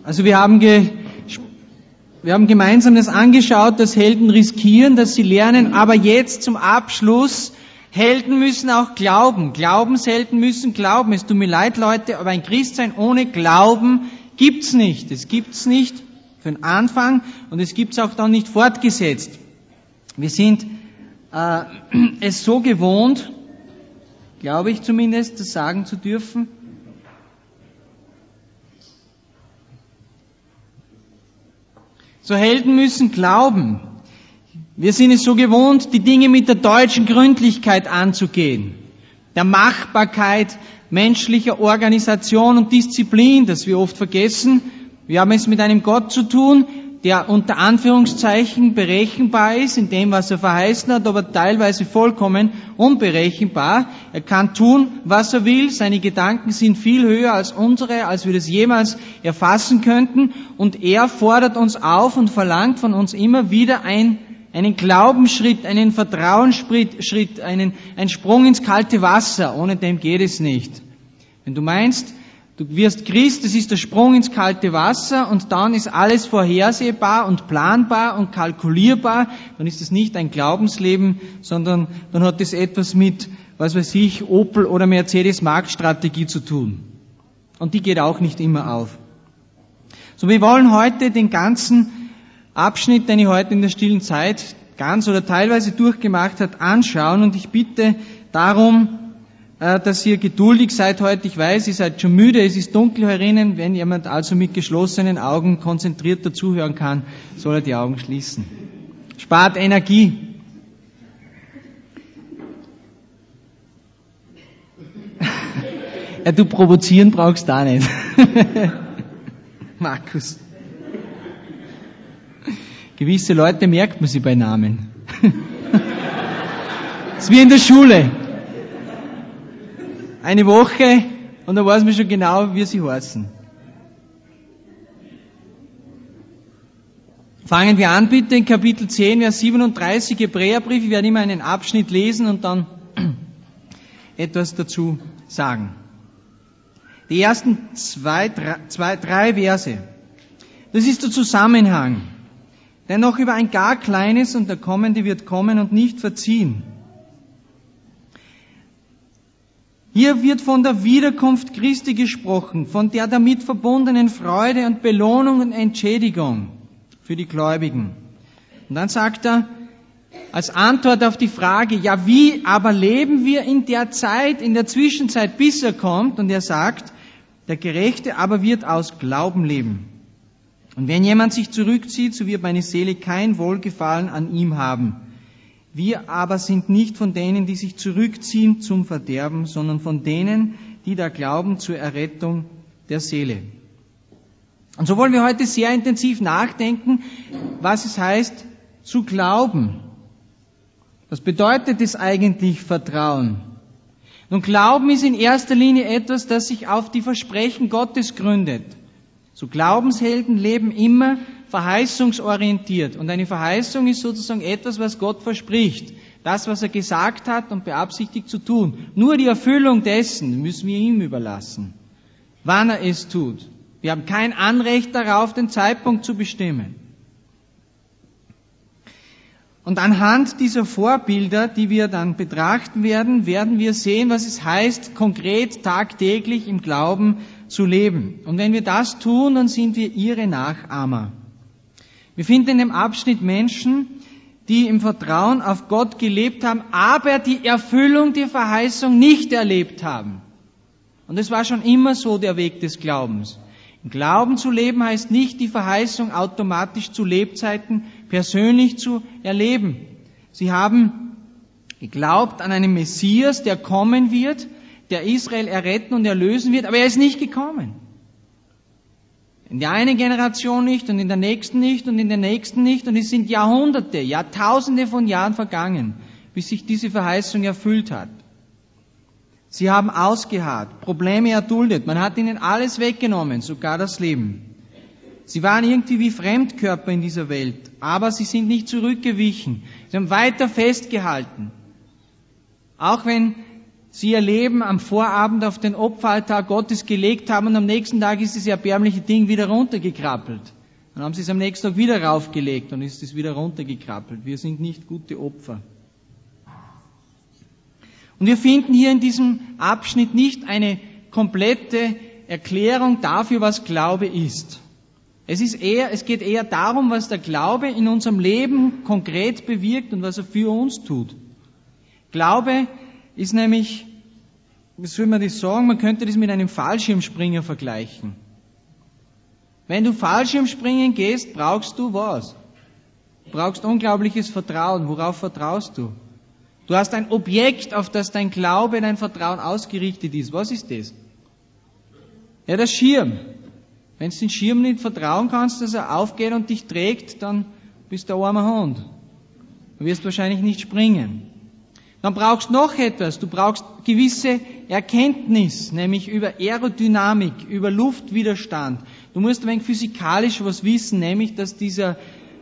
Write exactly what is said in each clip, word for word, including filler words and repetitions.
Also wir haben, ge, wir haben gemeinsam das angeschaut, dass Helden riskieren, dass sie lernen, aber jetzt zum Abschluss, Helden müssen auch glauben. Glaubenshelden müssen glauben. Es tut mir leid, Leute, aber ein Christsein ohne Glauben gibt's nicht. Es gibt's nicht für den Anfang und es gibt's auch dann nicht fortgesetzt. Wir sind äh, es so gewohnt, glaube ich zumindest, das sagen zu dürfen, so Helden müssen glauben. Wir sind es so gewohnt, die Dinge mit der deutschen Gründlichkeit anzugehen, der Machbarkeit menschlicher Organisation und Disziplin, das wir oft vergessen. Wir haben es mit einem Gott zu tun, der unter Anführungszeichen berechenbar ist in dem, was er verheißen hat, aber teilweise vollkommen unberechenbar. Er kann tun, was er will. Seine Gedanken sind viel höher als unsere, als wir das jemals erfassen könnten. Und er fordert uns auf und verlangt von uns immer wieder ein, einen Glaubensschritt, einen Vertrauensschritt, einen, einen Sprung ins kalte Wasser. Ohne dem geht es nicht. Wenn du meinst, du wirst Christ, das ist der Sprung ins kalte Wasser und dann ist alles vorhersehbar und planbar und kalkulierbar, dann ist es nicht ein Glaubensleben, sondern dann hat es etwas mit, was weiß ich, Opel oder Mercedes-Marktstrategie zu tun. Und die geht auch nicht immer auf. So, wir wollen heute den ganzen Abschnitt, den ich heute in der stillen Zeit ganz oder teilweise durchgemacht hat, anschauen und ich bitte darum, dass ihr geduldig seid heute. Ich weiß, ihr seid schon müde, es ist dunkel herinnen. Wenn jemand also mit geschlossenen Augen konzentriert dazuhören kann, soll er die Augen schließen. Spart Energie. Ja, du provozieren brauchst da nicht. Markus. Gewisse Leute merkt man sie bei Namen. Das ist wie in der Schule. Eine Woche und dann weiß man schon genau, wie sie heißen. Fangen wir an bitte in Kapitel zehn, Vers siebenunddreißig, Hebräerbrief. Ich werde immer einen Abschnitt lesen und dann etwas dazu sagen. Die ersten zwei, drei, zwei, drei Verse. Das ist der Zusammenhang. Denn noch über ein gar kleines und der Kommende wird kommen und nicht verziehen. Hier wird von der Wiederkunft Christi gesprochen, von der damit verbundenen Freude und Belohnung und Entschädigung für die Gläubigen. Und dann sagt er, als Antwort auf die Frage, ja wie aber leben wir in der Zeit, in der Zwischenzeit, bis er kommt? Und er sagt, der Gerechte aber wird aus Glauben leben. Und wenn jemand sich zurückzieht, so wird meine Seele kein Wohlgefallen an ihm haben. Wir aber sind nicht von denen, die sich zurückziehen zum Verderben, sondern von denen, die da glauben zur Errettung der Seele. Und so wollen wir heute sehr intensiv nachdenken, was es heißt, zu glauben. Was bedeutet es eigentlich, Vertrauen? Nun, Glauben ist in erster Linie etwas, das sich auf die Versprechen Gottes gründet. So Glaubenshelden leben immer verheißungsorientiert. Und eine Verheißung ist sozusagen etwas, was Gott verspricht. Das, was er gesagt hat und beabsichtigt zu tun. Nur die Erfüllung dessen müssen wir ihm überlassen. Wann er es tut. Wir haben kein Anrecht darauf, den Zeitpunkt zu bestimmen. Und anhand dieser Vorbilder, die wir dann betrachten werden, werden wir sehen, was es heißt, konkret tagtäglich im Glauben zu leben. Und wenn wir das tun, dann sind wir ihre Nachahmer. Wir finden in dem Abschnitt Menschen, die im Vertrauen auf Gott gelebt haben, aber die Erfüllung der Verheißung nicht erlebt haben. Und es war schon immer so der Weg des Glaubens. Im Glauben zu leben heißt nicht, die Verheißung automatisch zu Lebzeiten persönlich zu erleben. Sie haben geglaubt an einen Messias, der kommen wird, der Israel erretten und erlösen wird, aber er ist nicht gekommen. In der einen Generation nicht und in der nächsten nicht und in der nächsten nicht und es sind Jahrhunderte, Jahrtausende von Jahren vergangen, bis sich diese Verheißung erfüllt hat. Sie haben ausgeharrt, Probleme erduldet, man hat ihnen alles weggenommen, sogar das Leben. Sie waren irgendwie wie Fremdkörper in dieser Welt, aber sie sind nicht zurückgewichen. Sie haben weiter festgehalten. Auch wenn sie ihr Leben am Vorabend auf den Opferaltar Gottes gelegt haben und am nächsten Tag ist das erbärmliche Ding wieder runtergekrabbelt. Dann haben sie es am nächsten Tag wieder raufgelegt und ist es wieder runtergekrabbelt. Wir sind nicht gute Opfer. Und wir finden hier in diesem Abschnitt nicht eine komplette Erklärung dafür, was Glaube ist. Es ist eher, es geht eher darum, was der Glaube in unserem Leben konkret bewirkt und was er für uns tut. Glaube ist nämlich, wie soll man das sagen, man könnte das mit einem Fallschirmspringer vergleichen. Wenn du Fallschirmspringen gehst, brauchst du was? Du brauchst unglaubliches Vertrauen. Worauf vertraust du? Du hast ein Objekt, auf das dein Glaube, dein Vertrauen ausgerichtet ist. Was ist das? Ja, der Schirm. Wenn du den Schirm nicht vertrauen kannst, dass er aufgeht und dich trägt, dann bist du ein armer Hund. Du wirst wahrscheinlich nicht springen. Dann brauchst du noch etwas. Du brauchst gewisse Erkenntnis, nämlich über Aerodynamik, über Luftwiderstand. Du musst ein wenig physikalisch was wissen, nämlich, dass dieser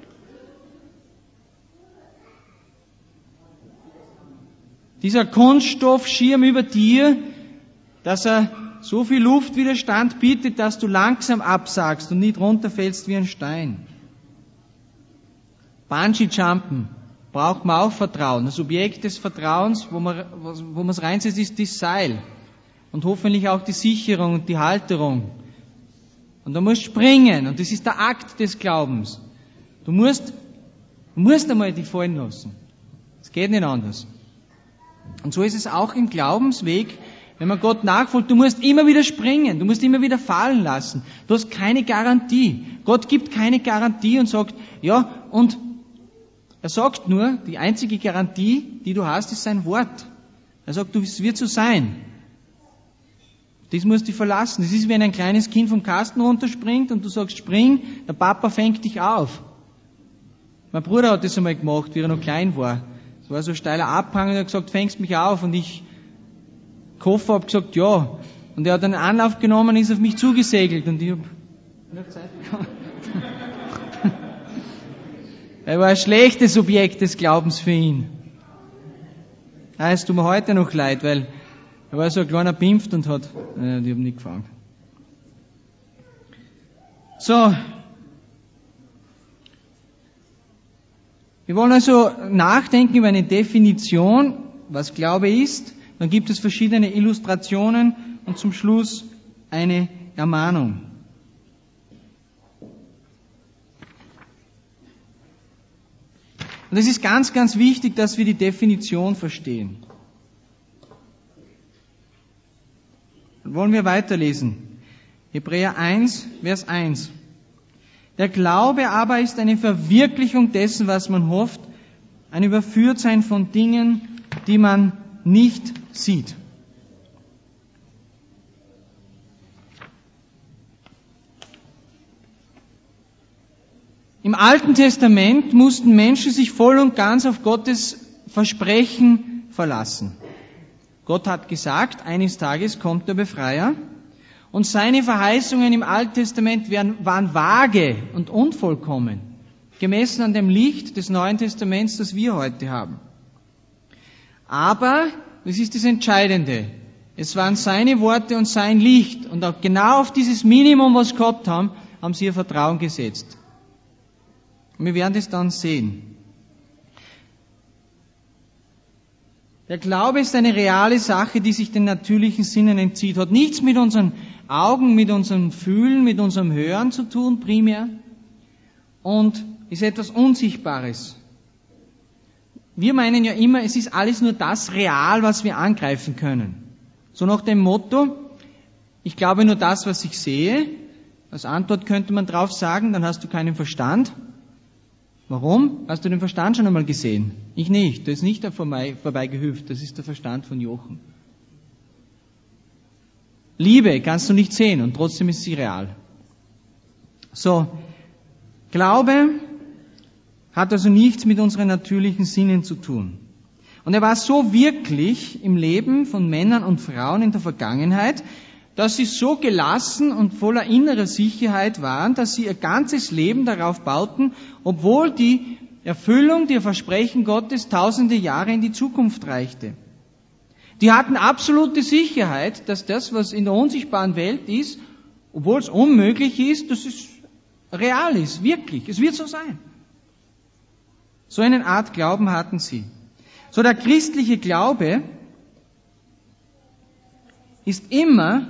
dieser Kunststoffschirm über dir, dass er so viel Luftwiderstand bietet, dass du langsam absagst und nicht runterfällst wie ein Stein. Bungee-Jumpen braucht man auch Vertrauen. Das Objekt des Vertrauens, wo man wo man es reinsetzt, ist das Seil. Und hoffentlich auch die Sicherung und die Halterung. Und du musst springen. Und das ist der Akt des Glaubens. Du musst, du musst einmal die fallen lassen. Es geht nicht anders. Und so ist es auch im Glaubensweg, wenn man Gott nachfolgt. Du musst immer wieder springen. Du musst immer wieder fallen lassen. Du hast keine Garantie. Gott gibt keine Garantie und sagt, ja, und er sagt nur, die einzige Garantie, die du hast, ist sein Wort. Er sagt, es wird so sein. Das musst du verlassen. Das ist, wenn ein kleines Kind vom Kasten runterspringt und du sagst, spring, der Papa fängt dich auf. Mein Bruder hat das einmal gemacht, wie er noch klein war. Es war so ein steiler Abhang und er hat gesagt, fängst mich auf. Und ich, Koffer, habe gesagt, ja. Und er hat einen Anlauf genommen und ist auf mich zugesegelt. Und ich habe noch Zeit bekommen. Er war ein schlechtes Objekt des Glaubens für ihn. Ah, es tut mir heute noch leid, weil er war so ein kleiner Pimpft und hat, äh, die haben nicht gefangen. So. Wir wollen also nachdenken über eine Definition, was Glaube ist. Dann gibt es verschiedene Illustrationen und zum Schluss eine Ermahnung. Und es ist ganz, ganz wichtig, dass wir die Definition verstehen. Dann wollen wir weiterlesen. Hebräer eins, Vers eins. Der Glaube aber ist eine Verwirklichung dessen, was man hofft, ein Überführtsein von Dingen, die man nicht sieht. Im Alten Testament mussten Menschen sich voll und ganz auf Gottes Versprechen verlassen. Gott hat gesagt, eines Tages kommt der Befreier. Und seine Verheißungen im Alten Testament waren vage und unvollkommen, gemessen an dem Licht des Neuen Testaments, das wir heute haben. Aber, das ist das Entscheidende, es waren seine Worte und sein Licht. Und auch genau auf dieses Minimum, was sie gehabt haben, haben sie ihr Vertrauen gesetzt. Und wir werden das dann sehen. Der Glaube ist eine reale Sache, die sich den natürlichen Sinnen entzieht. Hat nichts mit unseren Augen, mit unserem Fühlen, mit unserem Hören zu tun, primär. Und ist etwas Unsichtbares. Wir meinen ja immer, es ist alles nur das real, was wir angreifen können. So nach dem Motto, ich glaube nur das, was ich sehe. Als Antwort könnte man drauf sagen, dann hast du keinen Verstand. Warum? Hast du den Verstand schon einmal gesehen? Ich nicht. Der ist nicht da vorbei, vorbeigehüpft. Das ist der Verstand von Jochen. Liebe kannst du nicht sehen und trotzdem ist sie real. So, Glaube hat also nichts mit unseren natürlichen Sinnen zu tun. Und er war so wirklich im Leben von Männern und Frauen in der Vergangenheit, dass sie so gelassen und voller innerer Sicherheit waren, dass sie ihr ganzes Leben darauf bauten, obwohl die Erfüllung der Versprechen Gottes tausende Jahre in die Zukunft reichte. Die hatten absolute Sicherheit, dass das, was in der unsichtbaren Welt ist, obwohl es unmöglich ist, dass es real ist, wirklich. Es wird so sein. So eine Art Glauben hatten sie. So der christliche Glaube ist immer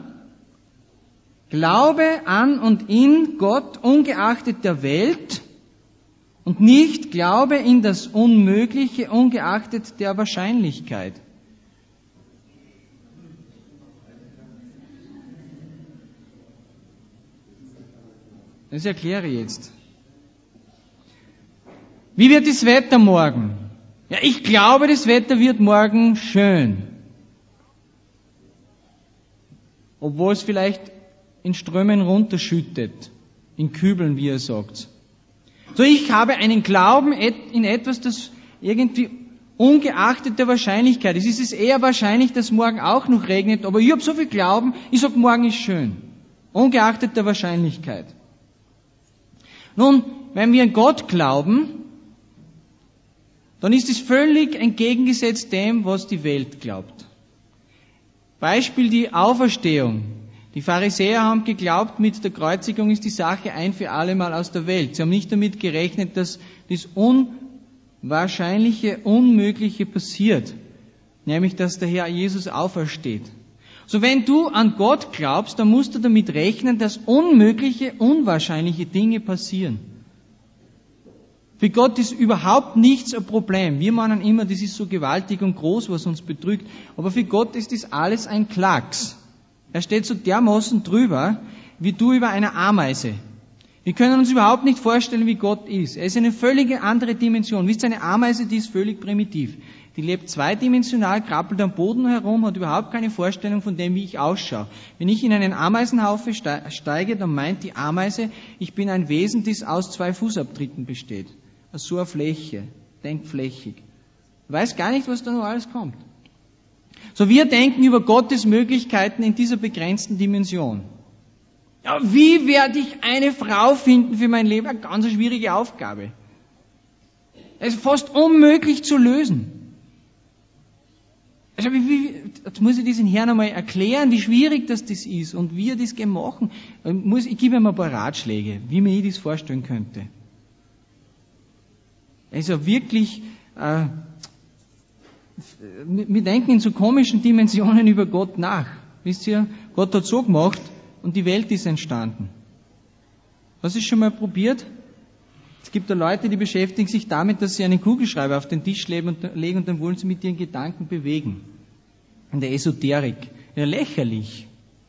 Glaube an und in Gott ungeachtet der Welt und nicht Glaube in das Unmögliche ungeachtet der Wahrscheinlichkeit. Das erkläre ich jetzt. Wie wird das Wetter morgen? Ja, ich glaube, das Wetter wird morgen schön. Obwohl es vielleicht in Strömen runterschüttet, in Kübeln, wie er sagt. So, ich habe einen Glauben in etwas, das irgendwie ungeachtet der Wahrscheinlichkeit ist. Es ist eher wahrscheinlich, dass morgen auch noch regnet, aber ich habe so viel Glauben, ich sage, morgen ist schön. Ungeachtet der Wahrscheinlichkeit. Nun, wenn wir an Gott glauben, dann ist es völlig entgegengesetzt dem, was die Welt glaubt. Beispiel die Auferstehung. Die Pharisäer haben geglaubt, mit der Kreuzigung ist die Sache ein für alle Mal aus der Welt. Sie haben nicht damit gerechnet, dass das Unwahrscheinliche, Unmögliche passiert. Nämlich, dass der Herr Jesus aufersteht. So, wenn du an Gott glaubst, dann musst du damit rechnen, dass unmögliche, unwahrscheinliche Dinge passieren. Für Gott ist überhaupt nichts ein Problem. Wir meinen immer, das ist so gewaltig und groß, was uns bedrückt. Aber für Gott ist das alles ein Klacks. Er steht so dermaßen drüber, wie du über eine Ameise. Wir können uns überhaupt nicht vorstellen, wie Gott ist. Er ist eine völlig andere Dimension. Wisst ihr, eine Ameise, die ist völlig primitiv. Die lebt zweidimensional, krabbelt am Boden herum, hat überhaupt keine Vorstellung von dem, wie ich ausschaue. Wenn ich in einen Ameisenhaufen steige, dann meint die Ameise, ich bin ein Wesen, das aus zwei Fußabtritten besteht. Aus so einer Fläche, denkt flächig. Weiß gar nicht, was da noch alles kommt. So, wir denken über Gottes Möglichkeiten in dieser begrenzten Dimension. Ja, wie werde ich eine Frau finden für mein Leben? Eine ganz schwierige Aufgabe. Es ist fast unmöglich zu lösen. Also, wie, wie, jetzt muss ich diesen Herrn einmal erklären, wie schwierig das, das ist und wie er das machen. Ich, muss, ich gebe ihm ein paar Ratschläge, wie mir ich das vorstellen könnte. Also wirklich, äh, wir denken in so komischen Dimensionen über Gott nach. Wisst ihr, Gott hat so gemacht und die Welt ist entstanden. Hast du es schon mal probiert? Es gibt da Leute, die beschäftigen sich damit, dass sie einen Kugelschreiber auf den Tisch legen und dann wollen sie mit ihren Gedanken bewegen. In der Esoterik. Ja, lächerlich.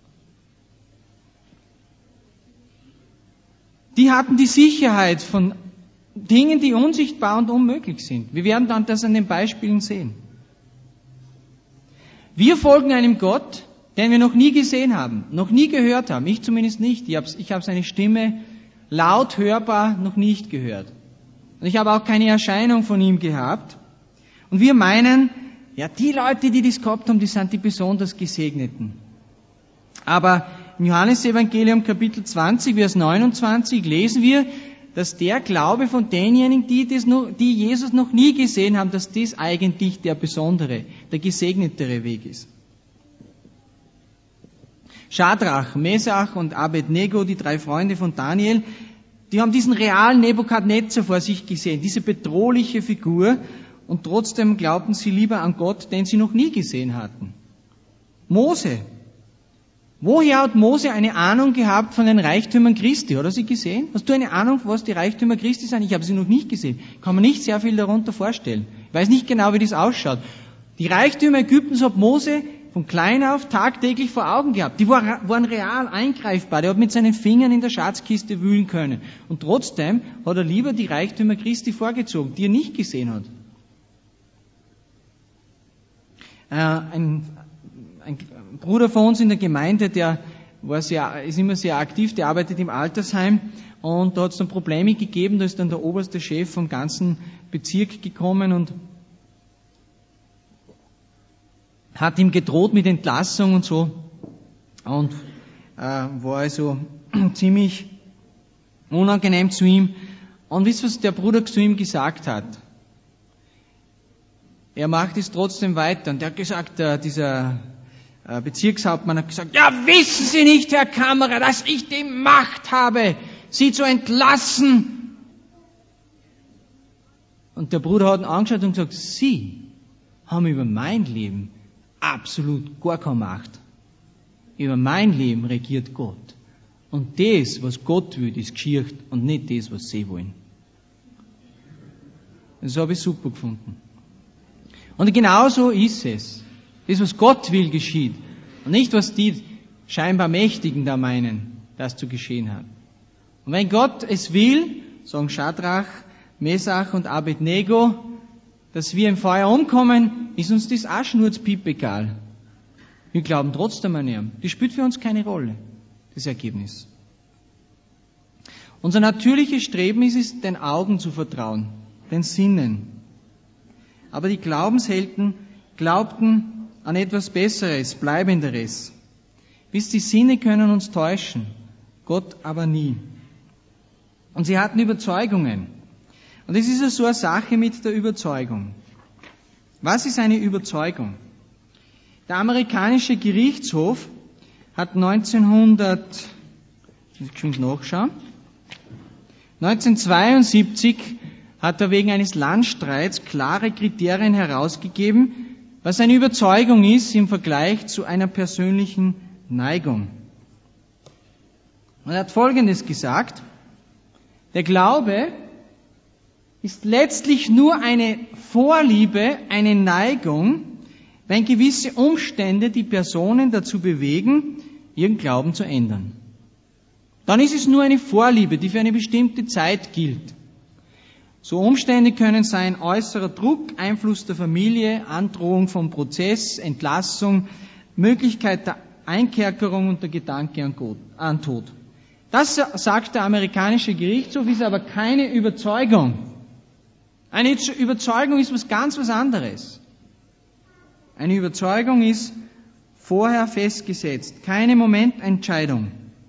Die hatten die Sicherheit von Dingen, die unsichtbar und unmöglich sind. Wir werden dann das an den Beispielen sehen. Wir folgen einem Gott, den wir noch nie gesehen haben, noch nie gehört haben. Ich zumindest nicht. Ich habe ich hab seine Stimme laut hörbar noch nicht gehört. Und ich habe auch keine Erscheinung von ihm gehabt. Und wir meinen, ja, die Leute, die das gehabt haben, die sind die besonders Gesegneten. Aber im Johannesevangelium Kapitel zwanzig, Vers neunundzwanzig lesen wir, dass der Glaube von denjenigen, die, das noch, die Jesus noch nie gesehen haben, dass das eigentlich der besondere, der gesegnetere Weg ist. Schadrach, Mesach und Abednego, die drei Freunde von Daniel, die haben diesen realen Nebukadnezar vor sich gesehen, diese bedrohliche Figur, und trotzdem glaubten sie lieber an Gott, den sie noch nie gesehen hatten. Mose. Woher hat Mose eine Ahnung gehabt von den Reichtümern Christi? Hat er sie gesehen? Hast du eine Ahnung, was die Reichtümer Christi sind? Ich habe sie noch nicht gesehen. Kann man nicht sehr viel darunter vorstellen. Ich weiß nicht genau, wie das ausschaut. Die Reichtümer Ägyptens hat Mose von klein auf tagtäglich vor Augen gehabt. Die waren real eingreifbar. Der hat mit seinen Fingern in der Schatzkiste wühlen können. Und trotzdem hat er lieber die Reichtümer Christi vorgezogen, die er nicht gesehen hat. Äh, ein, ein Bruder von uns in der Gemeinde, der war sehr, ist immer sehr aktiv, der arbeitet im Altersheim, und da hat es dann Probleme gegeben, da ist dann der oberste Chef vom ganzen Bezirk gekommen und hat ihm gedroht mit Entlassung und so, und äh, war also ziemlich unangenehm zu ihm. Und wisst ihr, was der Bruder zu ihm gesagt hat? er macht es trotzdem weiter. Und er hat gesagt, äh, dieser äh, Bezirkshauptmann hat gesagt, ja, wissen Sie nicht, Herr Kammerer, dass ich die Macht habe, Sie zu entlassen? Und der Bruder hat ihn angeschaut und gesagt, Sie haben über mein Leben absolut gar keine Macht. Über mein Leben regiert Gott. Und das, was Gott will, ist geschieht und nicht das, was Sie wollen. Das habe ich super gefunden. Und genauso ist es. Das, was Gott will, geschieht. Und nicht, was die scheinbar Mächtigen da meinen, das zu geschehen hat. Und wenn Gott es will, sagen Schadrach, Mesach und Abednego, dass wir im Feuer umkommen, ist uns das auch schnurzpiep egal. Wir glauben trotzdem an ihn. Das spielt für uns keine Rolle, das Ergebnis. Unser natürliches Streben ist es, den Augen zu vertrauen, den Sinnen. Aber die Glaubenshelden glaubten an etwas Besseres, Bleibenderes. Bis die Sinne können uns täuschen, Gott aber nie. Und sie hatten Überzeugungen. Und es ist ja so eine Sache mit der Überzeugung. Was ist eine Überzeugung? Der amerikanische Gerichtshof hat neunzehnhundert, muss ich geschwind nachschauen, neunzehnhundertzweiundsiebzig hat er wegen eines Landstreits klare Kriterien herausgegeben, was eine Überzeugung ist im Vergleich zu einer persönlichen Neigung. Und er hat Folgendes gesagt: Der Glaube ist letztlich nur eine Vorliebe, eine Neigung, wenn gewisse Umstände die Personen dazu bewegen, ihren Glauben zu ändern. Dann ist es nur eine Vorliebe, die für eine bestimmte Zeit gilt. So Umstände können sein äußerer Druck, Einfluss der Familie, Androhung vom Prozess, Entlassung, Möglichkeit der Einkerkerung und der Gedanke an Tod. Das sagt der amerikanische Gerichtshof, ist aber keine Überzeugung. Eine Überzeugung ist was ganz was anderes. Eine Überzeugung ist vorher festgesetzt, keine Momententscheidung.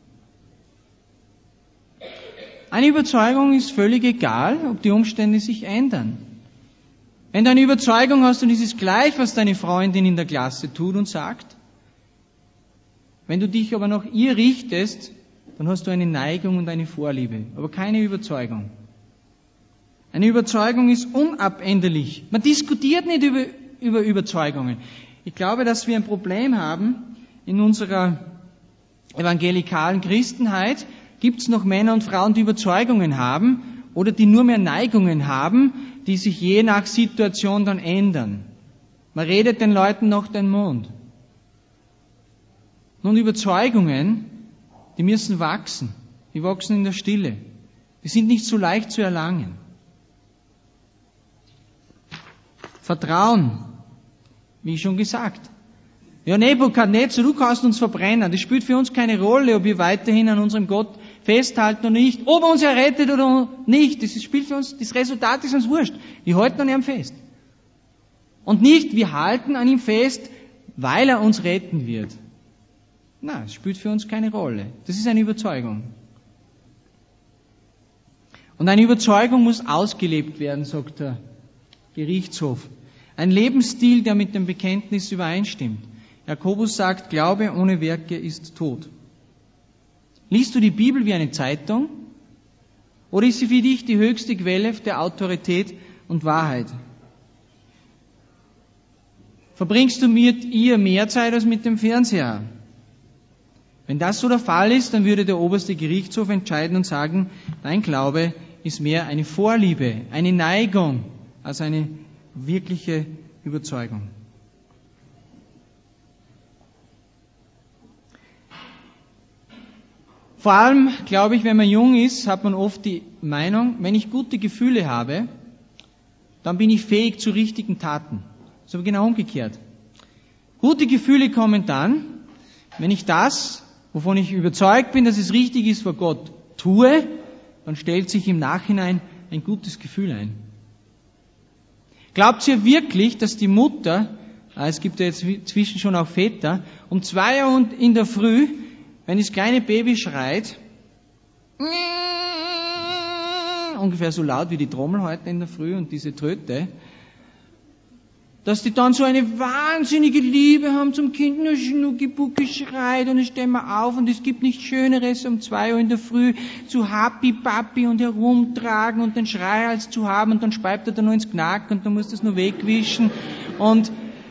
Eine Überzeugung ist völlig egal, ob die Umstände sich ändern. Wenn du eine Überzeugung hast und es ist gleich, was deine Freundin in der Klasse tut und sagt, wenn du dich aber nach ihr richtest, dann hast du eine Neigung und eine Vorliebe, aber keine Überzeugung. Eine Überzeugung ist unabänderlich. Man diskutiert nicht über, über Überzeugungen. Ich glaube, dass wir ein Problem haben in unserer evangelikalen Christenheit. Gibt es noch Männer und Frauen, die Überzeugungen haben oder die nur mehr Neigungen haben, die sich je nach Situation dann ändern? Man redet den Leuten noch den Mund. Nun, Überzeugungen, die müssen wachsen. Die wachsen in der Stille. Die sind nicht so leicht zu erlangen. Vertrauen, wie schon gesagt. Ja, Nebukadnezar, du kannst uns verbrennen. Das spielt für uns keine Rolle, ob wir weiterhin an unserem Gott festhalten oder nicht, ob er uns errettet oder nicht. Das spielt für uns, das Resultat ist uns wurscht. Wir halten an ihm fest. Und nicht, wir halten an ihm fest, weil er uns retten wird. Nein, es spielt für uns keine Rolle. Das ist eine Überzeugung. Und eine Überzeugung muss ausgelebt werden, sagt der Gerichtshof. Ein Lebensstil, der mit dem Bekenntnis übereinstimmt. Jakobus sagt, Glaube ohne Werke ist tot. Liest du die Bibel wie eine Zeitung? Oder ist sie für dich die höchste Quelle der Autorität und Wahrheit? Verbringst du mit ihr mehr Zeit als mit dem Fernseher? Wenn das so der Fall ist, dann würde der oberste Gerichtshof entscheiden und sagen, dein Glaube ist mehr eine Vorliebe, eine Neigung, als eine wirkliche Überzeugung. Vor allem, glaube ich, wenn man jung ist, hat man oft die Meinung, wenn ich gute Gefühle habe, dann bin ich fähig zu richtigen Taten. Das ist aber genau umgekehrt. Gute Gefühle kommen dann, wenn ich das, wovon ich überzeugt bin, dass es richtig ist, vor Gott tue, dann stellt sich im Nachhinein ein gutes Gefühl ein. Glaubt ihr wirklich, dass die Mutter, es gibt ja jetzt zwischen schon auch Väter, um zwei Uhr in der Früh, wenn das kleine Baby schreit, ungefähr so laut wie die Trommel heute in der Früh und diese Tröte, dass die dann so eine wahnsinnige Liebe haben zum Kind, nur Schnucki-Bucki schreit und dann stehen wir auf und es gibt nichts Schöneres um zwei Uhr in der Früh zu Happy Papi und herumtragen und den Schreihals zu haben und dann speibt er da nur ins Knack und dann musst du es nur wegwischen und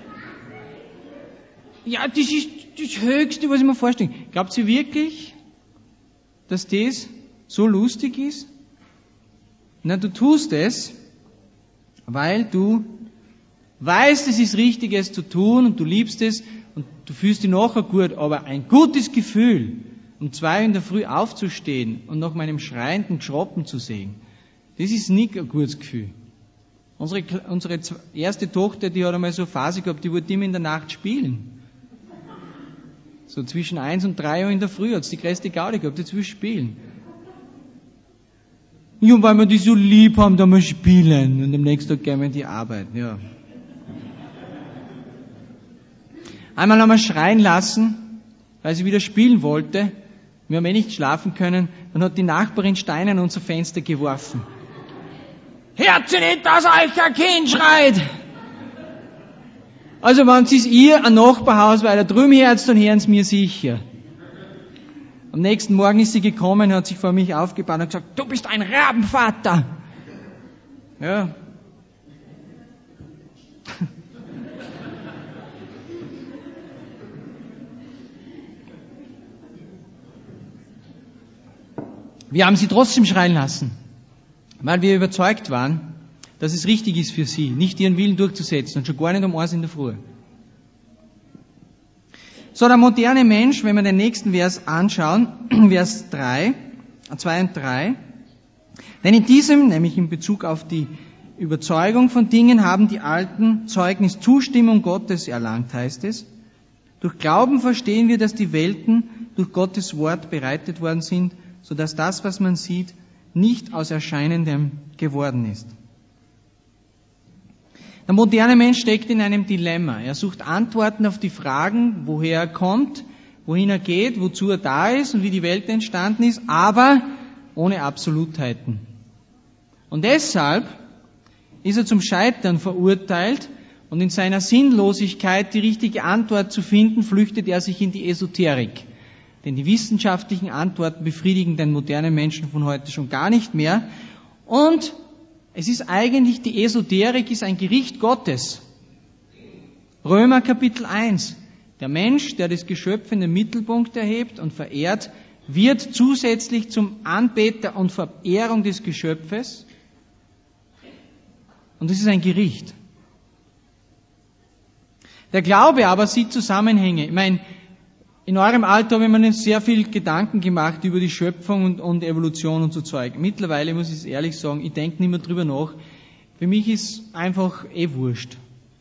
ja, das ist das Höchste, was ich mir vorstelle. Glaubt ihr wirklich, dass das so lustig ist? Na, du tust es, weil du weißt, es ist richtig, es zu tun und du liebst es und du fühlst dich nachher gut, aber ein gutes Gefühl, um zwei Uhr in der Früh aufzustehen und nach meinem schreienden Schroppen zu sehen, das ist nicht ein gutes Gefühl. Unsere, unsere erste Tochter, die hat einmal so eine Phase gehabt, die wollte immer in der Nacht spielen. So zwischen eins und drei Uhr in der Früh hat sie die größte Gaudi gehabt, jetzt will sie spielen. Ja, weil wir die so lieb haben, da mal spielen und am nächsten Tag gehen wir in die Arbeit, ja. Einmal haben wir schreien lassen, weil sie wieder spielen wollte. Wir haben eh nicht schlafen können. Dann hat die Nachbarin Steine an unser Fenster geworfen. Hört sie nicht, dass euch ein Kind schreit! Also wenn sie es ihr ein Nachbarhaus weiter drüben hört, dann hören sie mir sicher. Am nächsten Morgen ist sie gekommen, hat sich vor mich aufgebaut und gesagt, du bist ein Rabenvater! Ja. Wir haben sie trotzdem schreien lassen, weil wir überzeugt waren, dass es richtig ist für sie, nicht ihren Willen durchzusetzen und schon gar nicht um eins in der Früh. So, der moderne Mensch, wenn wir den nächsten Vers anschauen, Vers drei, zwei und drei, denn in diesem, nämlich in Bezug auf die Überzeugung von Dingen, haben die alten Zeugnis Zustimmung Gottes erlangt, heißt es. Durch Glauben verstehen wir, dass die Welten durch Gottes Wort bereitet worden sind, sodass das, was man sieht, nicht aus Erscheinendem geworden ist. Der moderne Mensch steckt in einem Dilemma. Er sucht Antworten auf die Fragen, woher er kommt, wohin er geht, wozu er da ist und wie die Welt entstanden ist, aber ohne Absolutheiten. Und deshalb ist er zum Scheitern verurteilt und in seiner Sinnlosigkeit, die richtige Antwort zu finden, flüchtet er sich in die Esoterik. Denn die wissenschaftlichen Antworten befriedigen den modernen Menschen von heute schon gar nicht mehr. Und es ist eigentlich, die Esoterik ist ein Gericht Gottes. Römer Kapitel eins. Der Mensch, der das Geschöpf in den Mittelpunkt erhebt und verehrt, wird zusätzlich zum Anbeter und Verehrung des Geschöpfes. Und das ist ein Gericht. Der Glaube aber sieht Zusammenhänge. Ich meine, in eurem Alter habe ich mir sehr viel Gedanken gemacht über die Schöpfung und, und Evolution und so Zeug. Mittlerweile muss ich es ehrlich sagen, ich denke nicht mehr drüber nach. Für mich ist einfach eh wurscht.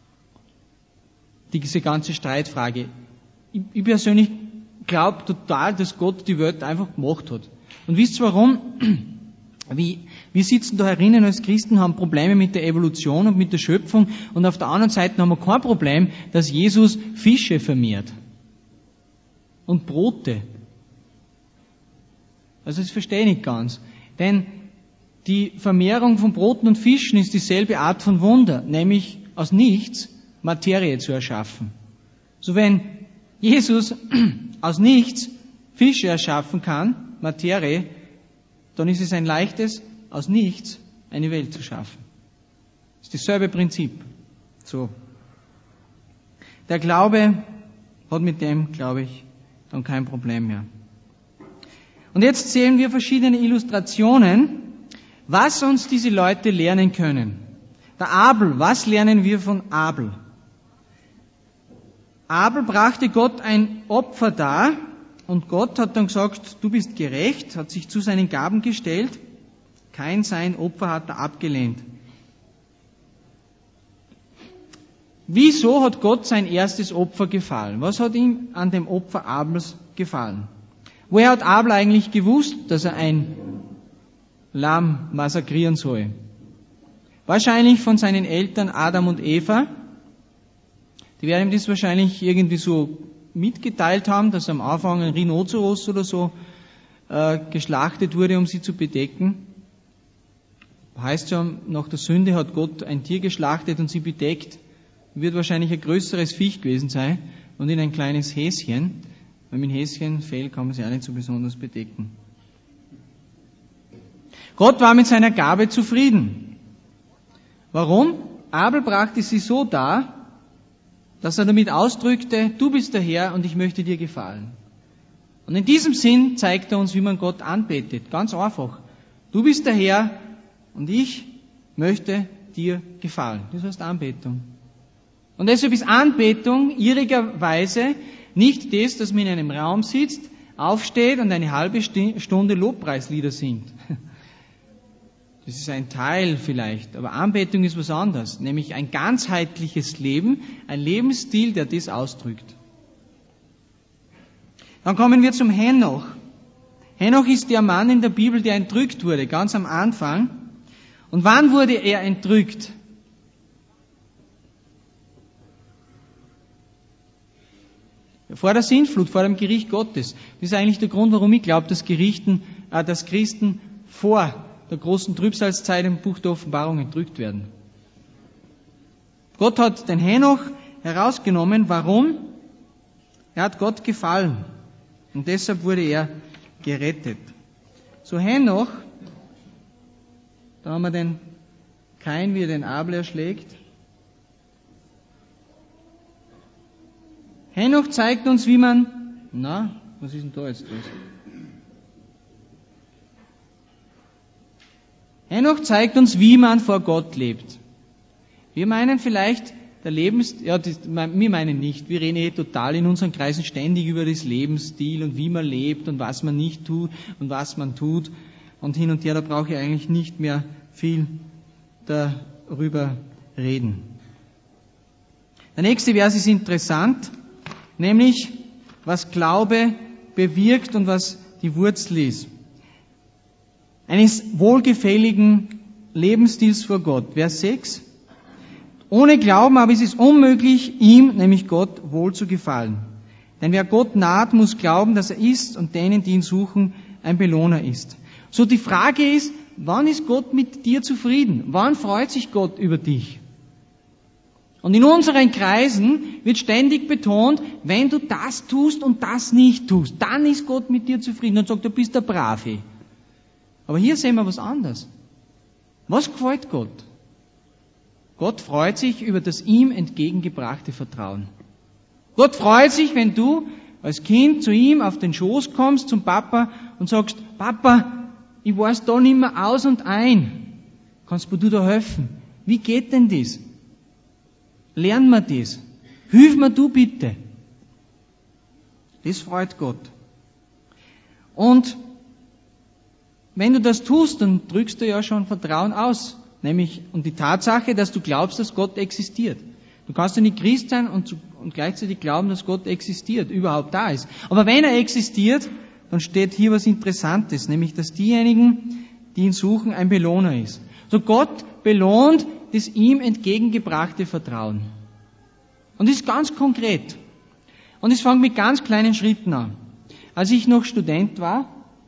Diese ganze Streitfrage. Ich, ich persönlich glaube total, dass Gott die Welt einfach gemacht hat. Und wisst ihr warum? Wie, wir sitzen da herinnen als Christen, haben Probleme mit der Evolution und mit der Schöpfung und auf der anderen Seite haben wir kein Problem, dass Jesus Fische vermehrt. Und Brote. Also das verstehe ich nicht ganz. Denn die Vermehrung von Broten und Fischen ist dieselbe Art von Wunder, nämlich aus nichts Materie zu erschaffen. So wenn Jesus aus nichts Fische erschaffen kann, Materie, dann ist es ein leichtes, aus nichts eine Welt zu schaffen. Das ist dasselbe Prinzip. So. Der Glaube hat mit dem, glaube ich, dann kein Problem mehr. Und jetzt sehen wir verschiedene Illustrationen, was uns diese Leute lernen können. Der Abel, was lernen wir von Abel? Abel brachte Gott ein Opfer dar und Gott hat dann gesagt, du bist gerecht, hat sich zu seinen Gaben gestellt. Kein sein Opfer hat er abgelehnt. Wieso hat Gott sein erstes Opfer gefallen? Was hat ihm an dem Opfer Abels gefallen? Woher hat Abel eigentlich gewusst, dass er ein Lamm massakrieren soll? Wahrscheinlich von seinen Eltern Adam und Eva. Die werden ihm das wahrscheinlich irgendwie so mitgeteilt haben, dass am Anfang ein Rhinoceros oder so äh, geschlachtet wurde, um sie zu bedecken. Heißt ja, nach der Sünde hat Gott ein Tier geschlachtet und sie bedeckt. wird wahrscheinlich ein größeres Viech gewesen sein und in ein kleines Häschen, weil mit Häschenfell kann man sich auch nicht so besonders bedecken. Gott war mit seiner Gabe zufrieden. Warum? Abel brachte sie so dar, dass er damit ausdrückte, du bist der Herr und ich möchte dir gefallen. Und in diesem Sinn zeigt er uns, wie man Gott anbetet. Ganz einfach. Du bist der Herr und ich möchte dir gefallen. Das heißt Anbetung. Und deshalb ist Anbetung irrigerweise nicht das, dass man in einem Raum sitzt, aufsteht und eine halbe Stunde Lobpreislieder singt. Das ist ein Teil vielleicht, aber Anbetung ist was anderes, nämlich ein ganzheitliches Leben, ein Lebensstil, der das ausdrückt. Dann kommen wir zum Henoch. Henoch ist der Mann in der Bibel, der entrückt wurde, ganz am Anfang. Und wann wurde er entrückt? Vor der Sintflut, vor dem Gericht Gottes. Das ist eigentlich der Grund, warum ich glaube, dass, Gerichten, äh, dass Christen vor der großen Trübsalzeit im Buch der Offenbarung entrückt werden. Gott hat den Henoch herausgenommen. Warum? Er hat Gott gefallen. Und deshalb wurde er gerettet. So Henoch, da haben wir den Kain, wie er den Abel erschlägt. Henoch zeigt uns, wie man, na, was ist denn da jetzt los? Henoch zeigt uns, wie man vor Gott lebt. Wir meinen vielleicht, der Lebens, ja, das, wir meinen nicht, wir reden eh total in unseren Kreisen ständig über das Lebensstil und wie man lebt und was man nicht tut und was man tut und hin und her, da brauche ich eigentlich nicht mehr viel darüber reden. Der nächste Vers ist interessant, nämlich was Glaube bewirkt und was die Wurzel ist. Eines wohlgefälligen Lebensstils vor Gott. Vers sechs. Ohne Glauben aber ist es unmöglich, ihm, nämlich Gott, wohl zu gefallen. Denn wer Gott naht, muss glauben, dass er ist und denen, die ihn suchen, ein Belohner ist. So die Frage ist, wann ist Gott mit dir zufrieden? Wann freut sich Gott über dich? Und in unseren Kreisen wird ständig betont, wenn du das tust und das nicht tust, dann ist Gott mit dir zufrieden und sagt, du bist der Brave. Aber hier sehen wir was anderes. Was gefällt Gott? Gott freut sich über das ihm entgegengebrachte Vertrauen. Gott freut sich, wenn du als Kind zu ihm auf den Schoß kommst, zum Papa und sagst, Papa, ich weiß da nicht mehr aus und ein. Kannst mir du da helfen? Wie geht denn das? Lern mir das. Hilf mir du bitte. Das freut Gott. Und wenn du das tust, dann drückst du ja schon Vertrauen aus. Nämlich, und die Tatsache, dass du glaubst, dass Gott existiert. Du kannst ja nicht Christ sein und, und gleichzeitig glauben, dass Gott existiert, überhaupt da ist. Aber wenn er existiert, dann steht hier was Interessantes, nämlich, dass diejenigen, die ihn suchen, ein Belohner ist. So Gott belohnt das ihm entgegengebrachte Vertrauen. Und das ist ganz konkret. Und es fängt mit ganz kleinen Schritten an. Als ich noch Student war,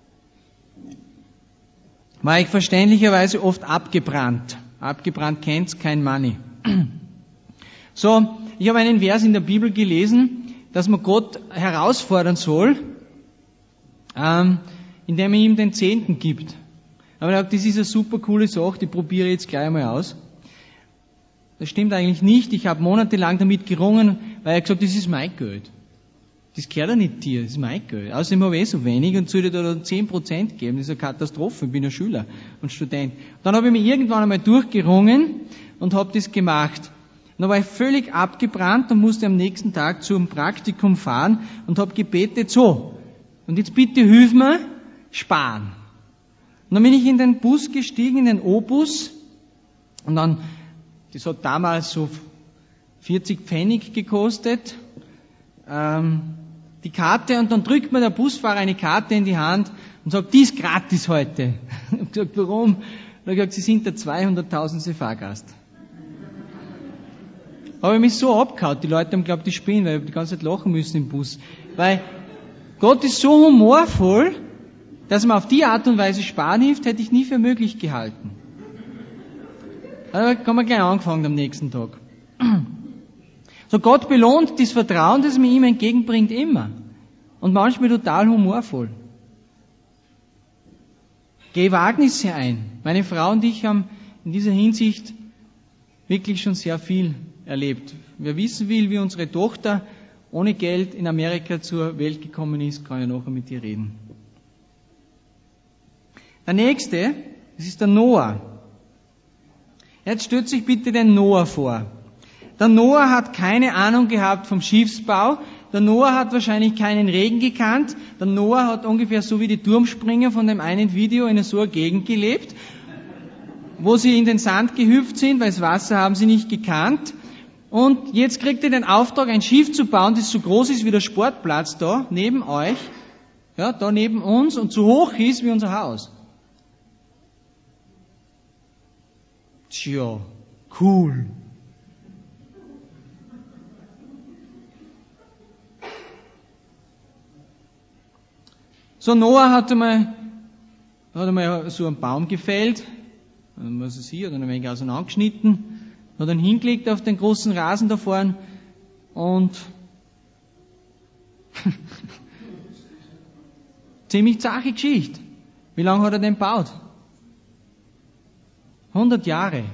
war ich verständlicherweise oft abgebrannt. Abgebrannt kennt's, kein Money. So, ich habe einen Vers in der Bibel gelesen, dass man Gott herausfordern soll, ähm, indem er ihm den Zehnten gibt. Aber ich dachte, das ist eine super coole Sache, die probiere ich jetzt gleich mal aus. Das stimmt eigentlich nicht. Ich habe monatelang damit gerungen, weil er gesagt hat, das ist mein Geld. Das gehört ja nicht dir, das ist mein Geld. Außerdem habe ich eh so wenig und soll dir da zehn Prozent geben. Das ist eine Katastrophe, ich bin ein Schüler und Student. Dann habe ich mich irgendwann einmal durchgerungen und habe das gemacht. Und dann war ich völlig abgebrannt und musste am nächsten Tag zum Praktikum fahren und habe gebetet, so, und jetzt bitte hilf mir, sparen. Und dann bin ich in den Bus gestiegen, in den O-Bus, und dann, das hat damals so vierzig Pfennig gekostet, ähm, die Karte, und dann drückt mir der Busfahrer eine Karte in die Hand und sagt, die ist gratis heute. Ich habe gesagt, warum? Er hat gesagt, Sie sind der zweihunderttausendste Fahrgast. Habe ich mich so abgehauen, die Leute haben geglaubt, ich spinne, weil ich die ganze Zeit lachen müssen im Bus. Weil Gott ist so humorvoll, dass man auf die Art und Weise sparen hilft, hätte ich nie für möglich gehalten. Also haben wir gleich angefangen am nächsten Tag. So Gott belohnt das Vertrauen, das man ihm entgegenbringt, immer. Und manchmal total humorvoll. Geh Wagnisse ein. Meine Frau und ich haben in dieser Hinsicht wirklich schon sehr viel erlebt. Wer wissen will, wie unsere Tochter ohne Geld in Amerika zur Welt gekommen ist, kann ich nachher mit ihr reden. Der nächste, das ist der Noah. Jetzt stellt sich bitte den Noah vor. Der Noah hat keine Ahnung gehabt vom Schiffsbau. Der Noah hat wahrscheinlich keinen Regen gekannt. Der Noah hat ungefähr so wie die Turmspringer von dem einen Video in so einer Gegend gelebt, wo sie in den Sand gehüpft sind, weil das Wasser haben sie nicht gekannt. Und jetzt kriegt er den Auftrag, ein Schiff zu bauen, das so groß ist wie der Sportplatz da, neben euch, ja, da neben uns, und so hoch ist wie unser Haus. Tja, cool. So, Noah hat einmal, hat einmal so einen Baum gefällt, was weiß ich, hat einen wenig auseinandergeschnitten, hat ihn hingelegt auf den großen Rasen da vorne und ziemlich zache Geschichte. Wie lange hat er den gebaut? hundert Jahre.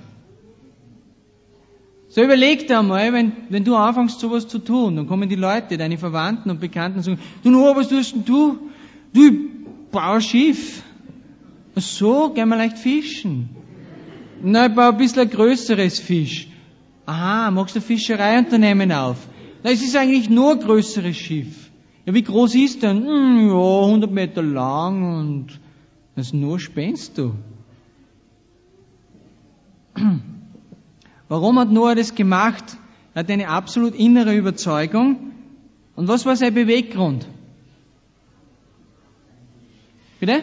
So überleg dir einmal, wenn, wenn du anfängst, sowas zu tun, dann kommen die Leute, deine Verwandten und Bekannten und sagen, du Noah, was tust denn du? Du, ich baue ein Schiff. Ach so, gehen wir leicht fischen. Nein, ich baue ein bisschen ein größeres Fisch. Aha, machst du ein Fischereiunternehmen auf? Na, es ist eigentlich nur ein größeres Schiff. Ja, wie groß ist denn? Hm, ja, hundert Meter lang und das nur spinnst du. Warum hat Noah das gemacht? Er hat eine absolut innere Überzeugung. Und was war sein Beweggrund? Bitte?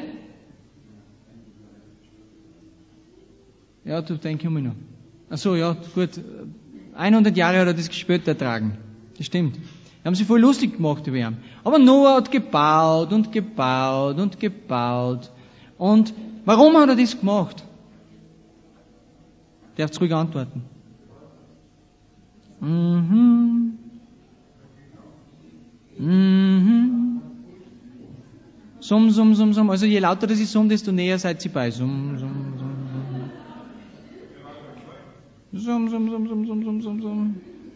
Ja, du denk ich mir noch. Ach so, ja, gut. hundert Jahre hat er das gespürt ertragen. Das stimmt. Da haben sie voll lustig gemacht über ihn. Aber Noah hat gebaut und gebaut und gebaut. Und warum hat er das gemacht? Darfst ruhig antworten. Mhm. Mhm. Summ, summ, summ, summ. Also je lauter das ist summ, desto näher seid ihr bei. Summ, summ, summ, summ. Summ, summ, summ, summ, summ, summ, summ, summ.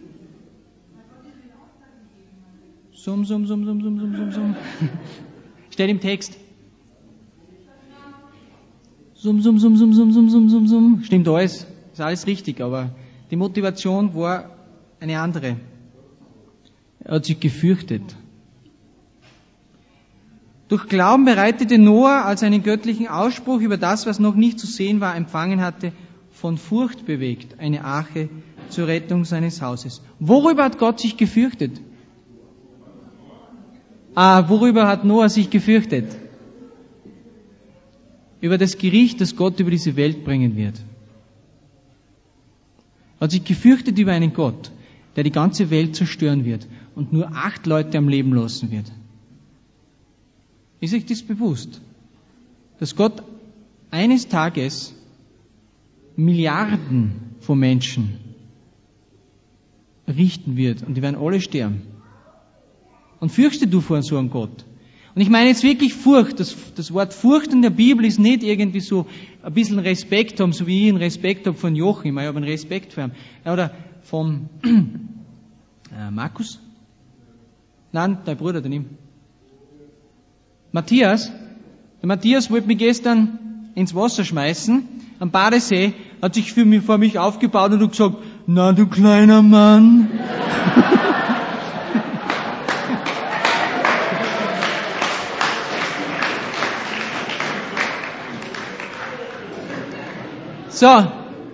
Summ, summ, summ, summ, summ, summ, summ, summ. Steht im Text. Summ, summ, summ, summ, summ, summ, summ, summ, summ. Stimmt alles. Ist alles richtig, aber die Motivation war eine andere. Er hat sich gefürchtet. Durch Glauben bereitete Noah, als er einen göttlichen Ausspruch über das, was noch nicht zu sehen war, empfangen hatte, von Furcht bewegt, eine Arche zur Rettung seines Hauses. Worüber hat Gott sich gefürchtet? Ah, worüber hat Noah sich gefürchtet? Über das Gericht, das Gott über diese Welt bringen wird. Er hat sich gefürchtet über einen Gott, der die ganze Welt zerstören wird und nur acht Leute am Leben lassen wird. Ist euch das bewusst? Dass Gott eines Tages Milliarden von Menschen richten wird und die werden alle sterben. Und fürchte du vor so einem Gott. Und ich meine jetzt wirklich Furcht. Das, das Wort Furcht in der Bibel ist nicht irgendwie so ein bisschen Respekt haben, so wie ich einen Respekt habe von Joachim. Ich habe einen Respekt vor ihm. Oder vom äh, Markus? Nein, dein Bruder daneben. Matthias. Der Matthias wollte mich gestern ins Wasser schmeißen, am Badesee, hat sich für mich, vor mich aufgebaut und hat gesagt, na du kleiner Mann. So.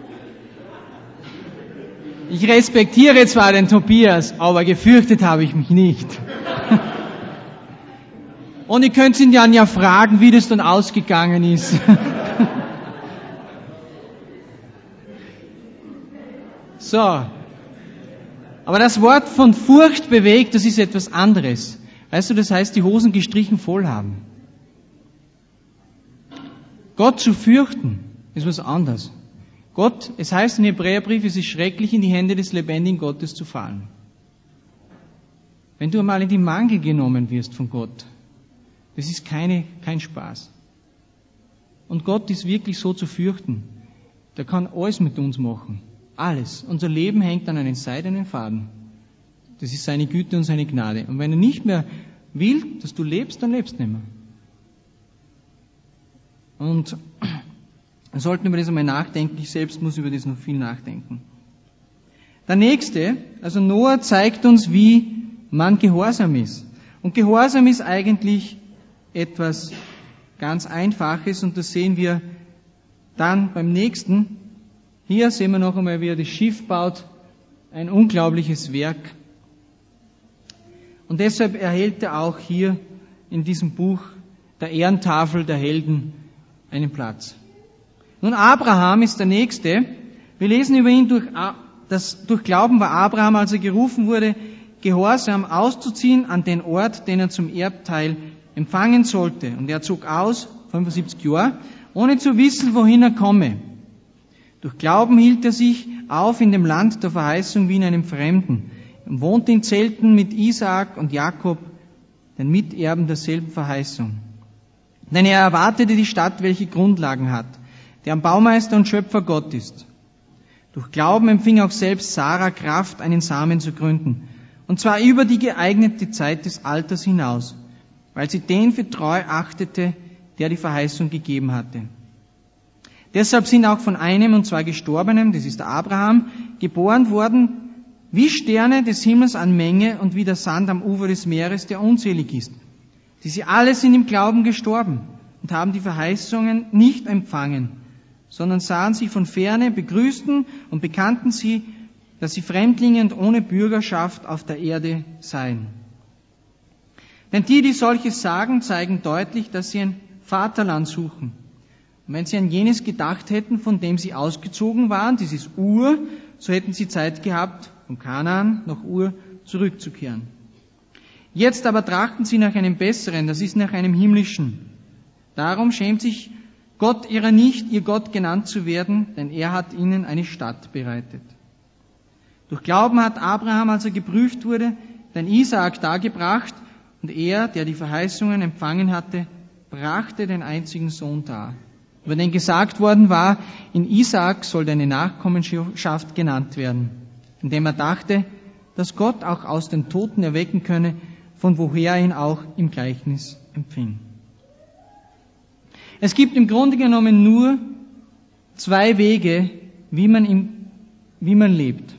Ich respektiere zwar den Tobias, aber gefürchtet habe ich mich nicht. Und ihr könnt ihn dann ja fragen, wie das dann ausgegangen ist. So. Aber das Wort von Furcht bewegt, das ist etwas anderes. Weißt du, das heißt, die Hosen gestrichen voll haben. Gott zu fürchten, ist was anderes. Gott, es heißt im Hebräerbrief, es ist schrecklich, in die Hände des lebendigen Gottes zu fallen. wenn du einmal in die Mangel genommen wirst von Gott, das ist keine, kein Spaß. Und Gott ist wirklich so zu fürchten. Der kann alles mit uns machen. Alles. Unser Leben hängt an einem seidenen Faden. Das ist seine Güte und seine Gnade. Und wenn er nicht mehr will, dass du lebst, dann lebst du nicht mehr. Und wir sollten über das einmal nachdenken. Ich selbst muss über das noch viel nachdenken. Der nächste, also Noah zeigt uns, wie man gehorsam ist. Und Gehorsam ist eigentlich etwas ganz Einfaches und das sehen wir dann beim nächsten. Hier sehen wir noch einmal, wie er das Schiff baut. Ein unglaubliches Werk. Und deshalb erhält er auch hier in diesem Buch der Ehrentafel der Helden einen Platz. Nun, Abraham ist der Nächste. Wir lesen über ihn, durch, das, durch Glauben war Abraham, als er gerufen wurde, gehorsam auszuziehen an den Ort, den er zum Erbteil empfangen sollte. Und er zog aus, fünfundsiebzig Jahre, ohne zu wissen, wohin er komme. Durch Glauben hielt er sich auf in dem Land der Verheißung wie in einem Fremden und wohnte in Zelten mit Isaak und Jakob, den Miterben derselben Verheißung. Denn er erwartete die Stadt, welche Grundlagen hat, deren Baumeister und Schöpfer Gott ist. Durch Glauben empfing auch selbst Sarah Kraft, einen Samen zu gründen, und zwar über die geeignete Zeit des Alters hinaus, weil sie den für treu achtete, der die Verheißung gegeben hatte. Deshalb sind auch von einem und zwei Gestorbenen, das ist der Abraham, geboren worden, wie Sterne des Himmels an Menge und wie der Sand am Ufer des Meeres, der unzählig ist. Diese alle sind im Glauben gestorben und haben die Verheißungen nicht empfangen, sondern sahen sie von ferne, begrüßten und bekannten sie, dass sie Fremdlinge und ohne Bürgerschaft auf der Erde seien. Denn die, die solches sagen, zeigen deutlich, dass sie ein Vaterland suchen. Und wenn sie an jenes gedacht hätten, von dem sie ausgezogen waren, dieses Ur, so hätten sie Zeit gehabt, von Kanaan nach Ur zurückzukehren. Jetzt aber trachten sie nach einem besseren, das ist nach einem himmlischen. Darum schämt sich Gott ihrer nicht, ihr Gott genannt zu werden, denn er hat ihnen eine Stadt bereitet. Durch Glauben hat Abraham, als er geprüft wurde, den Isaak dargebracht, und er, der die Verheißungen empfangen hatte, brachte den einzigen Sohn dar, über den gesagt worden war, in Isaak soll deine Nachkommenschaft genannt werden, indem er dachte, dass Gott auch aus den Toten erwecken könne, von woher er ihn auch im Gleichnis empfing. Es gibt im Grunde genommen nur zwei Wege, wie man, im, wie man lebt.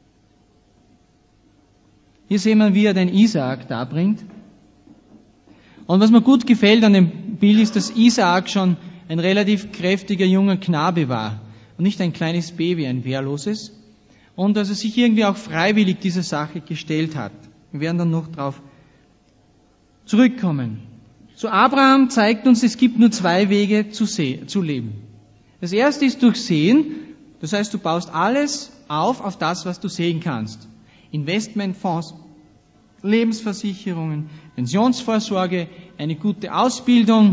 Hier sehen wir, wie er den Isaak darbringt. Und was mir gut gefällt an dem Bild ist, dass Isaak schon ein relativ kräftiger junger Knabe war und nicht ein kleines Baby, ein wehrloses. Und dass er sich irgendwie auch freiwillig dieser Sache gestellt hat. Wir werden dann noch darauf zurückkommen. So, Abraham zeigt uns, es gibt nur zwei Wege zu, sehen, zu leben. Das erste ist durch Sehen. Das heißt, du baust alles auf, auf das, was du sehen kannst. Investmentfonds, Lebensversicherungen, Pensionsvorsorge, eine gute Ausbildung,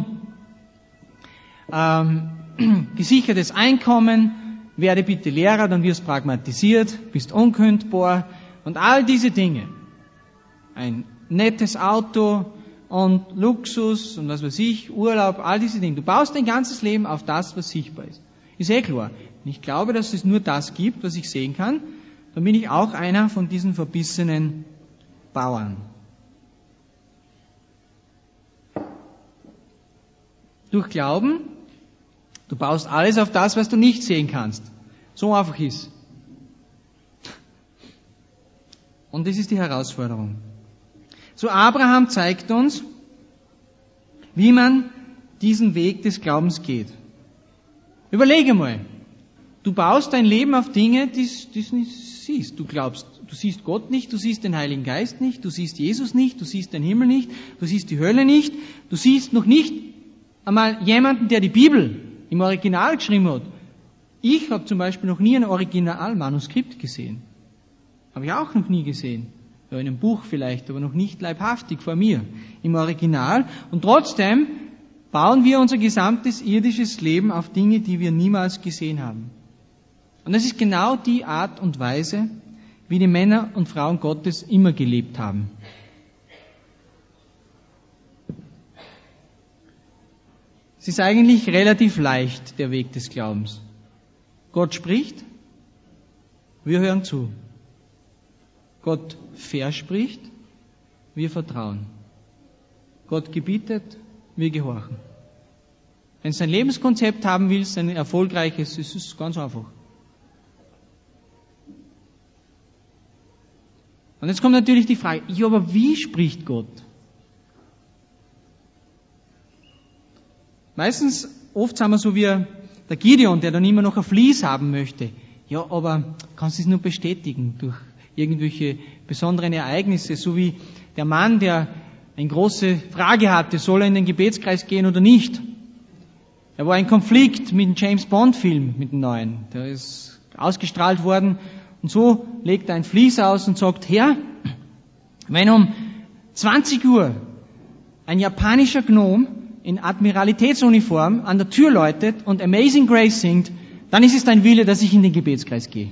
ähm, gesichertes Einkommen, werde bitte Lehrer, dann wirst pragmatisiert, bist unkündbar und all diese Dinge. Ein nettes Auto und Luxus und was weiß ich, Urlaub, all diese Dinge. Du baust dein ganzes Leben auf das, was sichtbar ist. Ist eh klar. Und ich glaube, dass es nur das gibt, was ich sehen kann. Dann bin ich auch einer von diesen verbissenen Bauern. Durch Glauben, du baust alles auf das, was du nicht sehen kannst. So einfach ist. Und das ist die Herausforderung. So, Abraham zeigt uns, wie man diesen Weg des Glaubens geht. Überlege mal. Du baust dein Leben auf Dinge, die, die du nicht siehst. Du glaubst, du siehst Gott nicht, du siehst den Heiligen Geist nicht, du siehst Jesus nicht, du siehst den Himmel nicht, du siehst die Hölle nicht, du siehst noch nicht einmal jemanden, der die Bibel im Original geschrieben hat. Ich habe zum Beispiel noch nie ein Originalmanuskript gesehen. Habe ich auch noch nie gesehen. Ja, in einem Buch vielleicht, aber noch nicht leibhaftig vor mir im Original. Und trotzdem bauen wir unser gesamtes irdisches Leben auf Dinge, die wir niemals gesehen haben. Und das ist genau die Art und Weise, wie die Männer und Frauen Gottes immer gelebt haben. Es ist eigentlich relativ leicht, der Weg des Glaubens. Gott spricht, wir hören zu. Gott verspricht, wir vertrauen. Gott gebietet, wir gehorchen. Wenn du ein Lebenskonzept haben willst, ein erfolgreiches, ist es ganz einfach. Und jetzt kommt natürlich die Frage, ja, aber wie spricht Gott? Meistens, oft sind wir so wie der Gideon, der dann immer noch ein Vlies haben möchte. Ja, aber kannst du es nur bestätigen durch irgendwelche besonderen Ereignisse, so wie der Mann, der eine große Frage hatte, soll er in den Gebetskreis gehen oder nicht? Er war ein Konflikt mit dem James Bond Film, mit dem neuen. Der ist ausgestrahlt worden. Und so legt er ein Vlies aus und sagt, Herr, wenn um zwanzig Uhr ein japanischer Gnom in Admiralitätsuniform an der Tür läutet und Amazing Grace singt, dann ist es dein Wille, dass ich in den Gebetskreis gehe.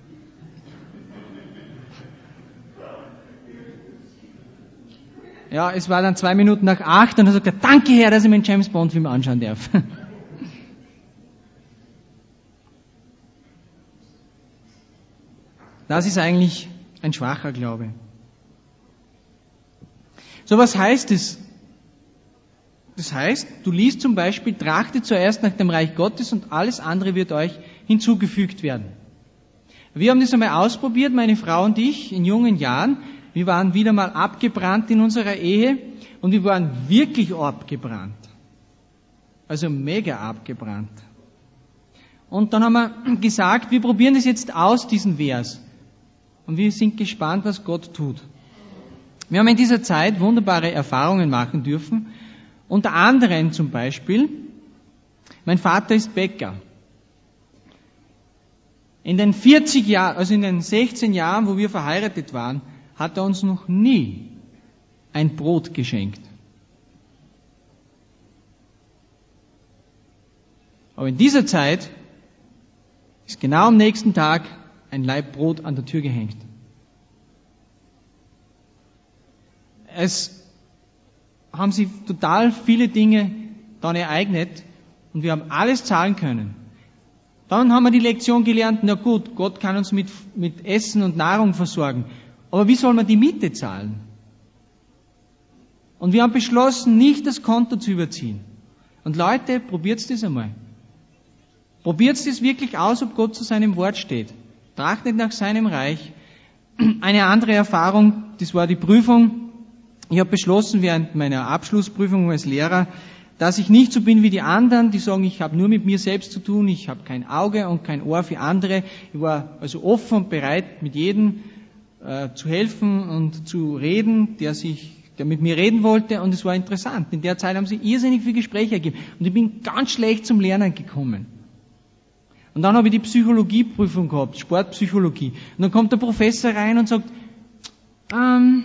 Ja, es war dann zwei Minuten nach acht und er sagt, danke Herr, dass ich mir einen James Bond Film anschauen darf. Das ist eigentlich ein schwacher Glaube. So, was heißt es? Das heißt, du liest zum Beispiel, trachtet zuerst nach dem Reich Gottes und alles andere wird euch hinzugefügt werden. Wir haben das einmal ausprobiert, meine Frau und ich, in jungen Jahren. Wir waren wieder mal abgebrannt in unserer Ehe und wir waren wirklich abgebrannt. Also mega abgebrannt. Und dann haben wir gesagt, wir probieren das jetzt aus, diesen Vers. Und wir sind gespannt, was Gott tut. Wir haben in dieser Zeit wunderbare Erfahrungen machen dürfen. Unter anderem zum Beispiel, mein Vater ist Bäcker. In den vierzig Jahren, also in den sechzehn Jahren, wo wir verheiratet waren, hat er uns noch nie ein Brot geschenkt. Aber in dieser Zeit ist genau am nächsten Tag ein Laib Brot an der Tür gehängt. Es haben sich total viele Dinge dann ereignet und wir haben alles zahlen können. Dann haben wir die Lektion gelernt, na gut, Gott kann uns mit, mit Essen und Nahrung versorgen. Aber wie soll man die Miete zahlen? Und wir haben beschlossen, nicht das Konto zu überziehen. Und Leute, probiert's das einmal. Probiert's das wirklich aus, ob Gott zu seinem Wort steht. Trachtet nach seinem Reich. Eine andere Erfahrung, das war die Prüfung. Ich habe beschlossen während meiner Abschlussprüfung als Lehrer, dass ich nicht so bin wie die anderen, die sagen, ich habe nur mit mir selbst zu tun, ich habe kein Auge und kein Ohr für andere. Ich war also offen und bereit, mit jedem äh, zu helfen und zu reden, der sich, der mit mir reden wollte, und es war interessant. In der Zeit haben sich irrsinnig viele Gespräche ergeben und ich bin ganz schlecht zum Lernen gekommen. Und dann habe ich die Psychologieprüfung gehabt, Sportpsychologie. Und dann kommt der Professor rein und sagt, ähm,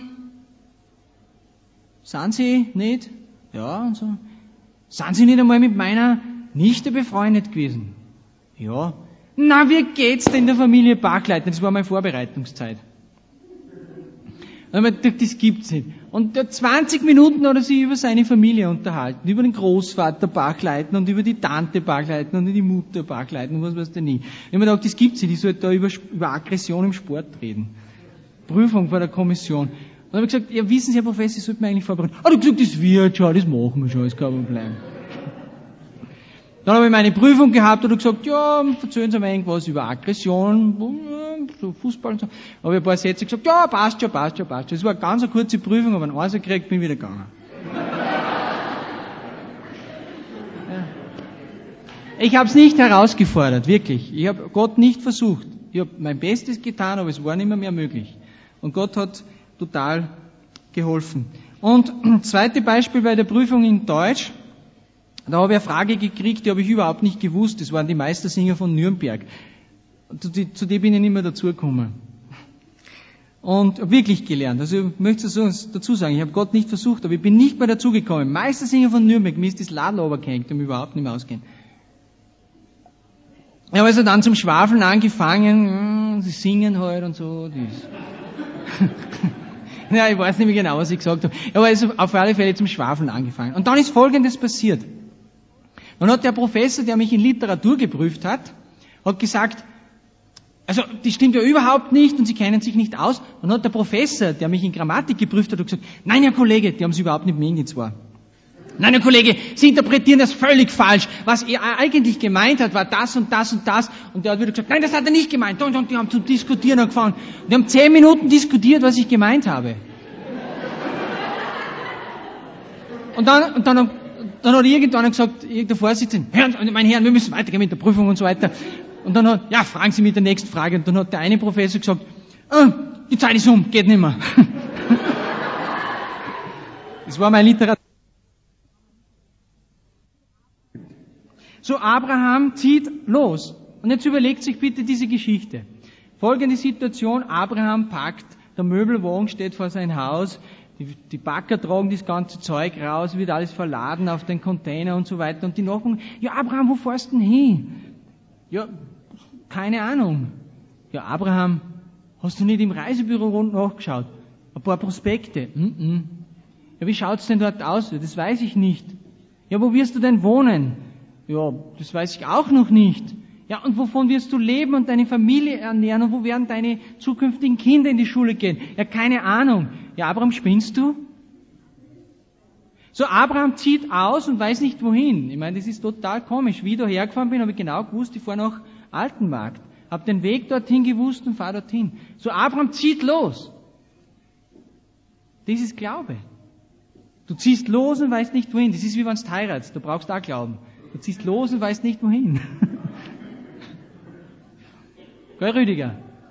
sind Sie nicht? Ja, und so. Sind Sie nicht einmal mit meiner Nichte befreundet gewesen? Ja. Na, wie geht's denn der Familie Bachleitner? Das war meine Vorbereitungszeit. Und ich dachte, das gibt's nicht. Und zwanzig Minuten hat er sich über seine Familie unterhalten, über den Großvater Bachleitner und über die Tante Bachleitner und die Mutter Bachleitner und was weiß ich nicht. Ich habe mir gedacht, das gibt's nicht. Ich sollte da über, über Aggression im Sport reden. Prüfung vor der Kommission. Und dann habe ich gesagt, ja, wissen Sie, Herr Professor, ich sollte mich eigentlich vorbereiten. Ah, du hast gesagt, das wird schon, das machen wir schon, ist kein Problem. Dann habe ich meine Prüfung gehabt und gesagt, ja, erzählen Sie mir irgendwas über Aggression, so Fußball und so. Habe ich ein paar Sätze gesagt, ja, passt schon, passt schon, passt schon. Das war eine ganz eine kurze Prüfung, aber einen Einser gekriegt, bin wieder gegangen. Ja. Ich habe es nicht herausgefordert, wirklich. Ich habe Gott nicht versucht. Ich habe mein Bestes getan, aber es war nicht mehr, mehr möglich. Und Gott hat total geholfen. Und zweite Beispiel bei der Prüfung in Deutsch. Da habe ich eine Frage gekriegt, die habe ich überhaupt nicht gewusst. Das waren die Meistersinger von Nürnberg. Zu, die, zu denen bin ich nicht mehr dazugekommen. Und habe wirklich gelernt. Also ich möchte so dazu sagen, ich habe Gott nicht versucht, aber ich bin nicht mehr dazugekommen. Meistersinger von Nürnberg, mir ist das Ladl runtergehängt und mir überhaupt nicht mehr ausgehen. Ich habe also dann zum Schwafeln angefangen, sie singen halt und so. Ja, ich weiß nicht mehr genau, was ich gesagt habe. Ich habe also auf alle Fälle zum Schwafeln angefangen. Und dann ist Folgendes passiert. Dann hat der Professor, der mich in Literatur geprüft hat, hat gesagt, also das stimmt ja überhaupt nicht und Sie kennen sich nicht aus. Dann hat der Professor, der mich in Grammatik geprüft hat, gesagt, nein, Herr Kollege, die haben es überhaupt nicht mit mir zwar. Nein, Herr Kollege, Sie interpretieren das völlig falsch. Was er eigentlich gemeint hat, war das und das und das. Und der hat wieder gesagt, nein, das hat er nicht gemeint. Und die haben zum Diskutieren angefangen. Und die haben zehn Minuten diskutiert, was ich gemeint habe. Und dann, und dann, dann hat irgendwann gesagt, der Vorsitzende, Herrn, meine Herren, wir müssen weitergehen mit der Prüfung und so weiter. Und dann hat, ja, fragen Sie mit der nächsten Frage. Und dann hat der eine Professor gesagt, oh, die Zeit ist um, geht nicht mehr. Das war meine Literatur. So, Abraham zieht los. Und jetzt überlegt sich bitte diese Geschichte. Folgende Situation, Abraham packt, der Möbelwagen steht vor sein Haus, die, die Bagger tragen das ganze Zeug raus, wird alles verladen auf den Container und so weiter. Und die Nachbarn, ja Abraham, wo fährst du denn hin? Ja, keine Ahnung. Ja, Abraham, hast du nicht im Reisebüro rund nachgeschaut? Ein paar Prospekte? Mm-mm. Ja, wie schaut's denn dort aus? Ja, das weiß ich nicht. Ja, wo wirst du denn wohnen? Ja, das weiß ich auch noch nicht. Ja, und wovon wirst du leben und deine Familie ernähren und wo werden deine zukünftigen Kinder in die Schule gehen? Ja, keine Ahnung. Ja, Abraham, spinnst du? So, Abraham zieht aus und weiß nicht wohin. Ich meine, das ist total komisch. Wie ich da hergefahren bin, habe ich genau gewusst, ich fahre nach Altenmarkt. Hab den Weg dorthin gewusst und fahre dorthin. So, Abraham zieht los. Das ist Glaube. Du ziehst los und weißt nicht wohin. Das ist wie wenn du heiratst. Du brauchst auch Glauben. Du ziehst los und weißt nicht wohin. Gell, Rüdiger?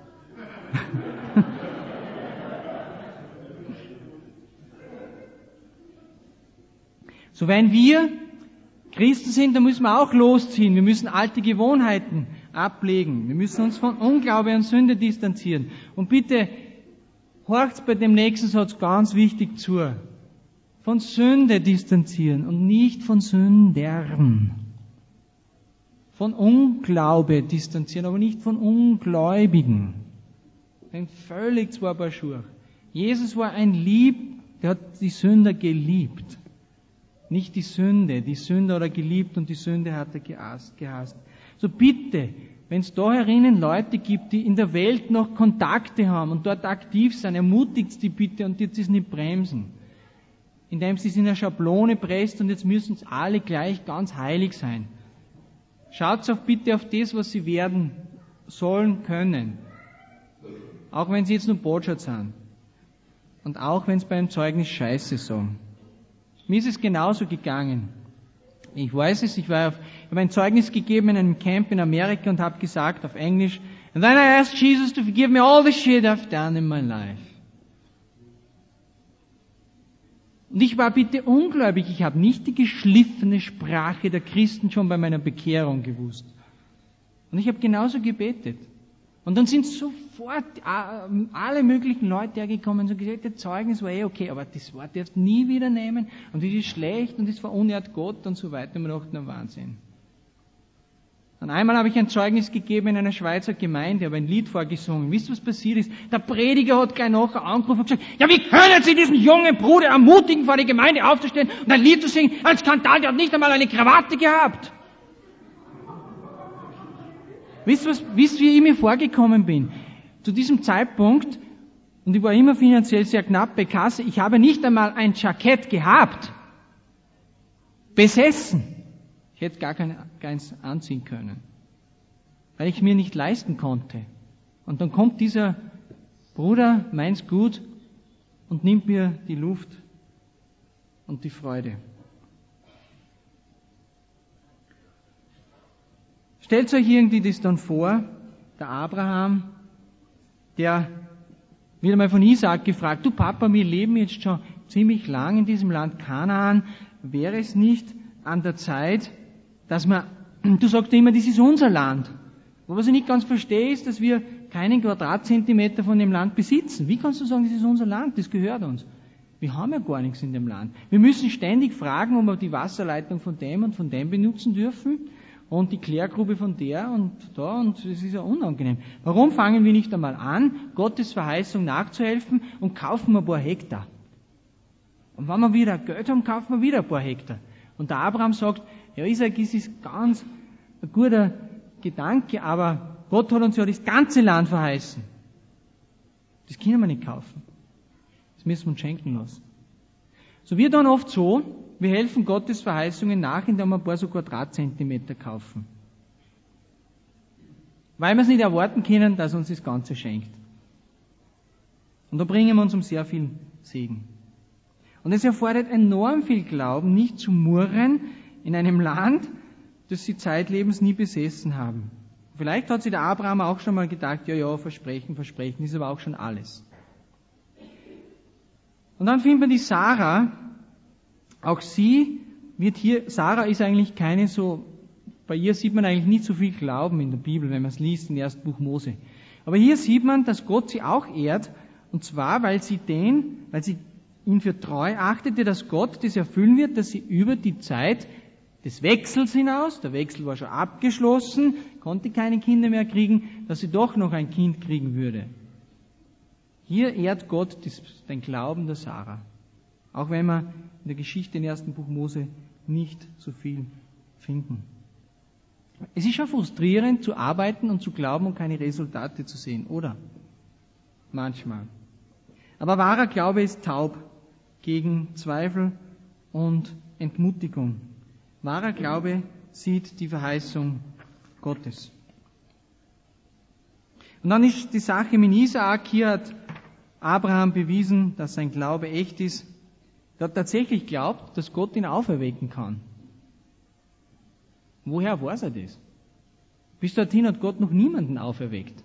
So, wenn wir Christen sind, dann müssen wir auch losziehen. Wir müssen alte Gewohnheiten ablegen. Wir müssen uns von Unglaube und Sünde distanzieren. Und bitte, horcht bei dem nächsten Satz ganz wichtig zu. Von Sünde distanzieren und nicht von Sündern. Von Unglaube distanzieren, aber nicht von Ungläubigen. Ein völlig zwei Paar Schuhe. Jesus war ein Lieb, der hat die Sünder geliebt. Nicht die Sünde. Die Sünder hat er geliebt und die Sünde hat er gehasst. So bitte, wenn es da herinnen Leute gibt, die in der Welt noch Kontakte haben und dort aktiv sind, ermutigt die bitte und jetzt ist nicht bremsen. Indem sie es in eine Schablone presst und jetzt müssen es alle gleich ganz heilig sein. Schaut auch bitte auf das, was sie werden sollen können. Auch wenn sie jetzt nur Botschaft sind. Und auch wenn es beim Zeugnis Scheiße sagen. Mir ist es genauso gegangen. Ich weiß es, ich war auf, ich habe ein Zeugnis gegeben in einem Camp in Amerika und habe gesagt auf Englisch, and then I asked Jesus to forgive me all the shit I've done in my life. Und ich war bitte ungläubig, ich habe nicht die geschliffene Sprache der Christen schon bei meiner Bekehrung gewusst. Und ich habe genauso gebetet. Und dann sind sofort alle möglichen Leute hergekommen und gesagt, der Zeugnis war eh okay, aber das Wort darfst du nie wieder nehmen und das ist schlecht und das verunehrt Gott und so weiter. Und man dachte, na Wahnsinn. Und einmal habe ich ein Zeugnis gegeben in einer Schweizer Gemeinde, habe ein Lied vorgesungen. Wisst ihr, was passiert ist? Der Prediger hat gleich nachher angerufen und gesagt, ja, wie können Sie diesen jungen Bruder ermutigen, vor die Gemeinde aufzustehen und ein Lied zu singen? Ein Skandal, der hat nicht einmal eine Krawatte gehabt. Wisst ihr, was, wisst, wie ich mir vorgekommen bin? Zu diesem Zeitpunkt, und ich war immer finanziell sehr knapp bei Kasse, ich habe nicht einmal ein Jackett gehabt. Besessen. Ich hätte gar kein, keins anziehen können. Weil ich mir nicht leisten konnte. Und dann kommt dieser Bruder, meint's gut, und nimmt mir die Luft und die Freude. Stellt euch irgendwie das dann vor, der Abraham, der wird einmal von Isaak gefragt, du Papa, wir leben jetzt schon ziemlich lang in diesem Land Kanaan, wäre es nicht an der Zeit, dass man, du sagst immer, das ist unser Land. Aber was ich nicht ganz verstehe, ist, dass wir keinen Quadratzentimeter von dem Land besitzen. Wie kannst du sagen, das ist unser Land, das gehört uns? Wir haben ja gar nichts in dem Land. Wir müssen ständig fragen, ob wir die Wasserleitung von dem und von dem benutzen dürfen und die Klärgrube von der und da, und das ist ja unangenehm. Warum fangen wir nicht einmal an, Gottes Verheißung nachzuhelfen und kaufen ein paar Hektar? Und wenn wir wieder Geld haben, kaufen wir wieder ein paar Hektar. Und der Abraham sagt, ja, Isaak ist ganz ein guter Gedanke, aber Gott hat uns ja das ganze Land verheißen. Das können wir nicht kaufen. Das müssen wir uns schenken lassen. So wird dann oft so, wir helfen Gottes Verheißungen nach, indem wir ein paar so Quadratzentimeter kaufen. Weil wir es nicht erwarten können, dass er uns das Ganze schenkt. Und da bringen wir uns um sehr viel Segen. Und es erfordert enorm viel Glauben, nicht zu murren in einem Land, das sie zeitlebens nie besessen haben. Vielleicht hat sich der Abraham auch schon mal gedacht, ja, ja, Versprechen, Versprechen, ist aber auch schon alles. Und dann finden wir die Sarah. Auch sie wird hier, Sarah ist eigentlich keine so, bei ihr sieht man eigentlich nicht so viel Glauben in der Bibel, wenn man es liest im ersten Buch Mose. Aber hier sieht man, dass Gott sie auch ehrt, und zwar, weil sie den, weil sie ihn für treu achtete, dass Gott das erfüllen wird, dass sie über die Zeit des Wechsels hinaus, der Wechsel war schon abgeschlossen, konnte keine Kinder mehr kriegen, dass sie doch noch ein Kind kriegen würde. Hier ehrt Gott den Glauben der Sarah. Auch wenn wir in der Geschichte im ersten Buch Mose nicht so viel finden. Es ist schon frustrierend zu arbeiten und zu glauben und keine Resultate zu sehen, oder? Manchmal. Aber wahrer Glaube ist taub gegen Zweifel und Entmutigung. Wahrer Glaube sieht die Verheißung Gottes. Und dann ist die Sache mit Isaak. Hier hat Abraham bewiesen, dass sein Glaube echt ist. Er hat tatsächlich geglaubt, dass Gott ihn auferwecken kann. Woher weiß er das? Bis dorthin hat Gott noch niemanden auferweckt.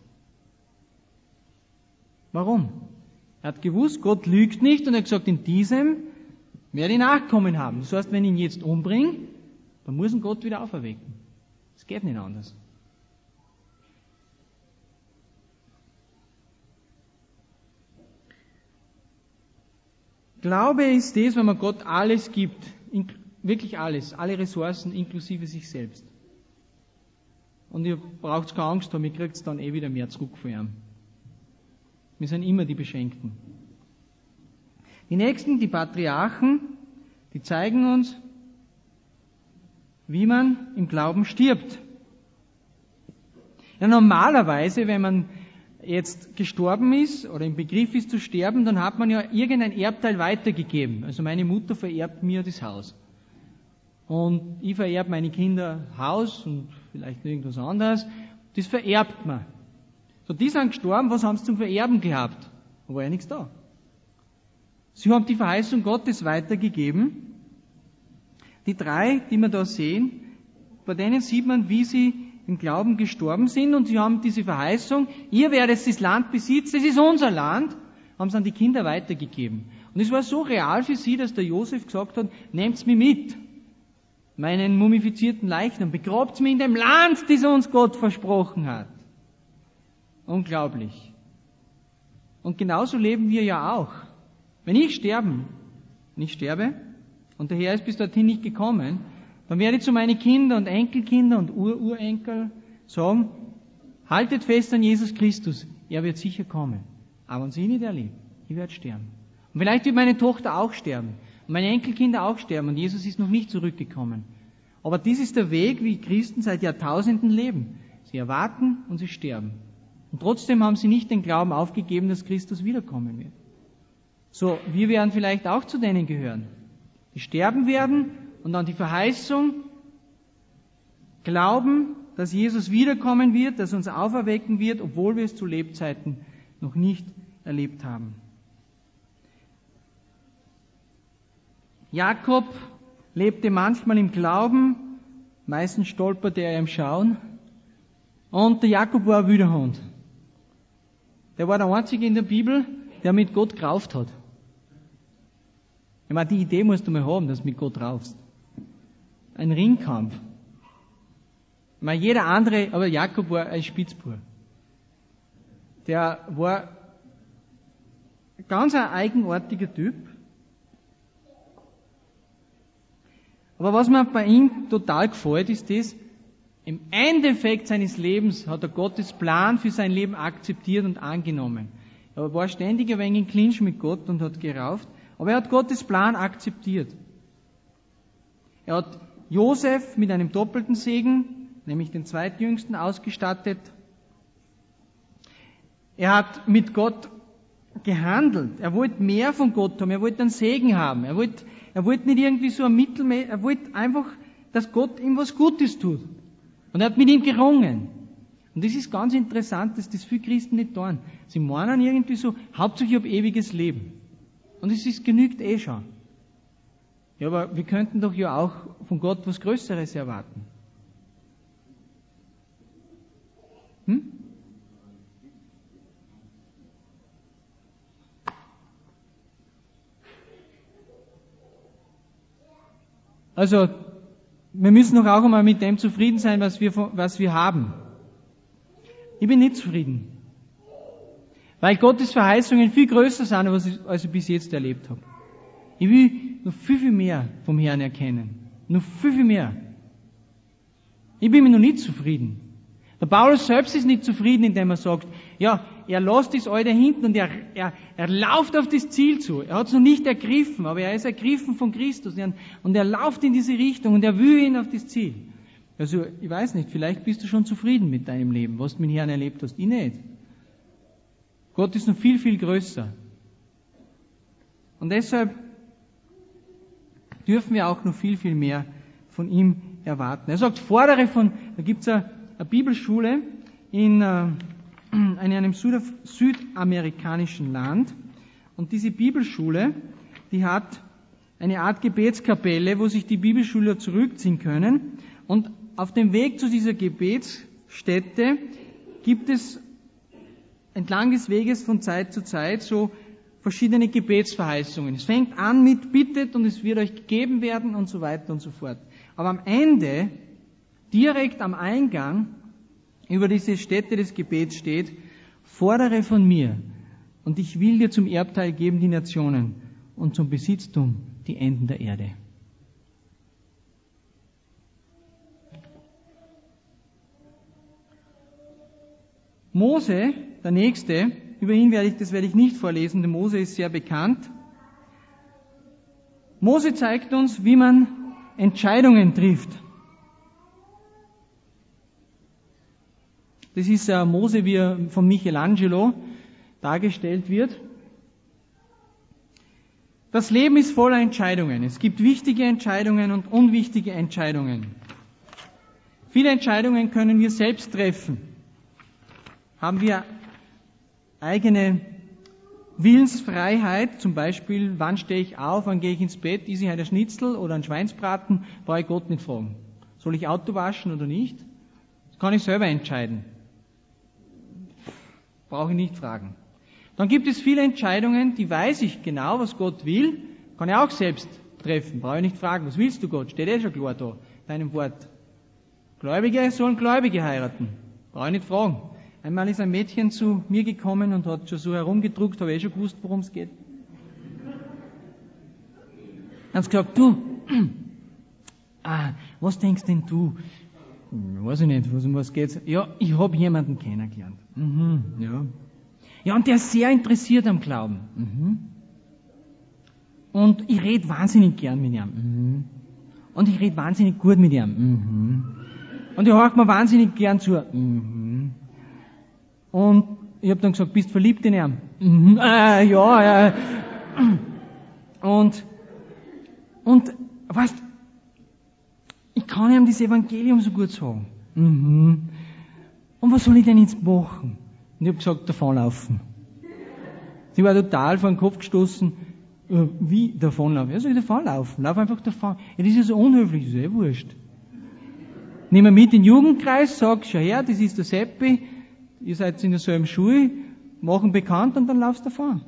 Warum? Er hat gewusst, Gott lügt nicht und er hat gesagt, in diesem werde ich Nachkommen haben. Das heißt, wenn ich ihn jetzt umbringe, dann muss ihn Gott wieder auferwecken. Es geht nicht anders. Glaube ist das, wenn man Gott alles gibt, wirklich alles, alle Ressourcen inklusive sich selbst. Und ihr braucht keine Angst haben, ihr kriegt dann eh wieder mehr zurück von ihm. Wir sind immer die Beschenkten. Die Nächsten, die Patriarchen, die zeigen uns, wie man im Glauben stirbt. Ja, normalerweise, wenn man jetzt gestorben ist oder im Begriff ist zu sterben, dann hat man ja irgendein Erbteil weitergegeben. Also meine Mutter vererbt mir das Haus. Und ich vererbe meine Kinder Haus und vielleicht irgendwas anderes. Das vererbt man. So, die sind gestorben, was haben sie zum Vererben gehabt? Da war ja nichts da. Sie haben die Verheißung Gottes weitergegeben. Die drei, die wir da sehen, bei denen sieht man, wie sie im Glauben gestorben sind und sie haben diese Verheißung, ihr werdet das Land besitzen, das ist unser Land, haben sie an die Kinder weitergegeben. Und es war so real für sie, dass der Josef gesagt hat, nehmt's mich mit, meinen mumifizierten Leichnam, begrabt's mich in dem Land, das uns Gott versprochen hat. Unglaublich. Und genauso leben wir ja auch. Wenn ich sterben, wenn ich sterbe, und der Herr ist bis dorthin nicht gekommen, dann werde ich zu meinen Kindern und Enkelkinder und Ururenkel sagen, haltet fest an Jesus Christus, er wird sicher kommen. Aber wenn Sie nicht erlebt, ich werde sterben. Und vielleicht wird meine Tochter auch sterben und meine Enkelkinder auch sterben und Jesus ist noch nicht zurückgekommen. Aber dies ist der Weg, wie Christen seit Jahrtausenden leben. Sie erwarten und sie sterben. Und trotzdem haben sie nicht den Glauben aufgegeben, dass Christus wiederkommen wird. So, wir werden vielleicht auch zu denen gehören, die sterben werden und an die Verheißung glauben, dass Jesus wiederkommen wird, dass er uns auferwecken wird, obwohl wir es zu Lebzeiten noch nicht erlebt haben. Jakob lebte manchmal im Glauben, meistens stolperte er im Schauen, und der Jakob war ein Wüderhund. Der war der Einzige in der Bibel, der mit Gott gerauft hat. Ich meine, die Idee musst du mal haben, dass du mit Gott raufst. Ein Ringkampf. Ich meine, jeder andere, aber Jakob war ein Spitzbub. Der war ganz ein eigenartiger Typ. Aber was mir bei ihm total gefällt, ist das, im Endeffekt seines Lebens hat er Gottes Plan für sein Leben akzeptiert und angenommen. Er war ständig ein wenig in Clinch mit Gott und hat gerauft, aber er hat Gottes Plan akzeptiert. Er hat Josef mit einem doppelten Segen, nämlich den zweitjüngsten, ausgestattet. Er hat mit Gott gehandelt. Er wollte mehr von Gott haben. Er wollte einen Segen haben. Er wollte, er wollte nicht irgendwie so ein Mittelmäß, er wollte einfach, dass Gott ihm was Gutes tut. Und er hat mit ihm gerungen. Und das ist ganz interessant, dass das viele Christen nicht tun. Sie meinen irgendwie so, Hauptsache ich habe ewiges Leben. Und es ist, genügt eh schon. Ja, aber wir könnten doch ja auch von Gott was Größeres erwarten. Hm? Also, wir müssen doch auch einmal mit dem zufrieden sein, was wir, was wir haben. Ich bin nicht zufrieden. Weil Gottes Verheißungen viel größer sind, als ich, als ich bis jetzt erlebt habe. Ich will noch viel, viel mehr vom Herrn erkennen. Noch viel, viel mehr. Ich bin mir noch nicht zufrieden. Der Paulus selbst ist nicht zufrieden, indem er sagt, ja, er lässt das Alte hinten und er, er, er läuft auf das Ziel zu. Er hat es noch nicht ergriffen, aber er ist ergriffen von Christus und er läuft in diese Richtung und er will hin auf das Ziel. Also, ich weiß nicht, vielleicht bist du schon zufrieden mit deinem Leben, was du mit dem Herrn erlebt hast. Ich nicht. Gott ist noch viel, viel größer. Und deshalb dürfen wir auch noch viel, viel mehr von ihm erwarten. Er sagt, fordere von, da gibt es eine, eine Bibelschule in, äh, in einem Süd, südamerikanischen Land. Und diese Bibelschule, die hat eine Art Gebetskapelle, wo sich die Bibelschüler zurückziehen können. Und auf dem Weg zu dieser Gebetsstätte gibt es entlang des Weges von Zeit zu Zeit so verschiedene Gebetsverheißungen. Es fängt an mit bittet und es wird euch gegeben werden und so weiter und so fort. Aber am Ende, direkt am Eingang über diese Stätte des Gebets steht, fordere von mir und ich will dir zum Erbteil geben die Nationen und zum Besitztum die Enden der Erde. Mose, der Nächste, über ihn werde ich, das werde ich nicht vorlesen, denn Mose ist sehr bekannt. Mose zeigt uns, wie man Entscheidungen trifft. Das ist äh, Mose, wie er von Michelangelo dargestellt wird. Das Leben ist voller Entscheidungen. Es gibt wichtige Entscheidungen und unwichtige Entscheidungen. Viele Entscheidungen können wir selbst treffen. Haben wir eigene Willensfreiheit, zum Beispiel, wann stehe ich auf, wann gehe ich ins Bett, ist ich ein Schnitzel oder ein Schweinsbraten, brauche ich Gott nicht fragen. Soll ich Auto waschen oder nicht? Das kann ich selber entscheiden. Brauche ich nicht fragen. Dann gibt es viele Entscheidungen, die weiß ich genau, was Gott will, kann ich auch selbst treffen, brauche ich nicht fragen. Was willst du, Gott? Steht eh schon klar da, deinem Wort. Gläubige sollen Gläubige heiraten, brauche ich nicht fragen. Einmal ist ein Mädchen zu mir gekommen und hat schon so herumgedruckt, habe ich eh schon gewusst, worum es geht. Hat gesagt, du, ah, was denkst denn du? Weiß ich nicht, was, um was geht's? Ja, ich habe jemanden kennengelernt. Mhm, ja. Ja, und der ist sehr interessiert am Glauben. Mhm. Und ich rede wahnsinnig gern mit ihm. Mhm. Und ich rede wahnsinnig gut mit ihm. Mhm. Und ich höre mir wahnsinnig gern zu. Mhm. Und ich habe dann gesagt, bist du verliebt in ihn? Mhm. Äh, ja, ja. Und, und, weißt, ich kann ihm das Evangelium so gut sagen. Mhm. Und was soll ich denn jetzt machen? Und ich habe gesagt, davonlaufen. Sie war total vor den Kopf gestoßen. Äh, wie davonlaufen? Ja, soll ich davonlaufen? Lauf einfach davon. Ja, das ist ja so unhöflich, das ist eh wurscht. Nimm ihn mit in den Jugendkreis, sag, schau her, das ist der Seppi, ihr seid in derselben Schule, machen bekannt und dann laufst du davon.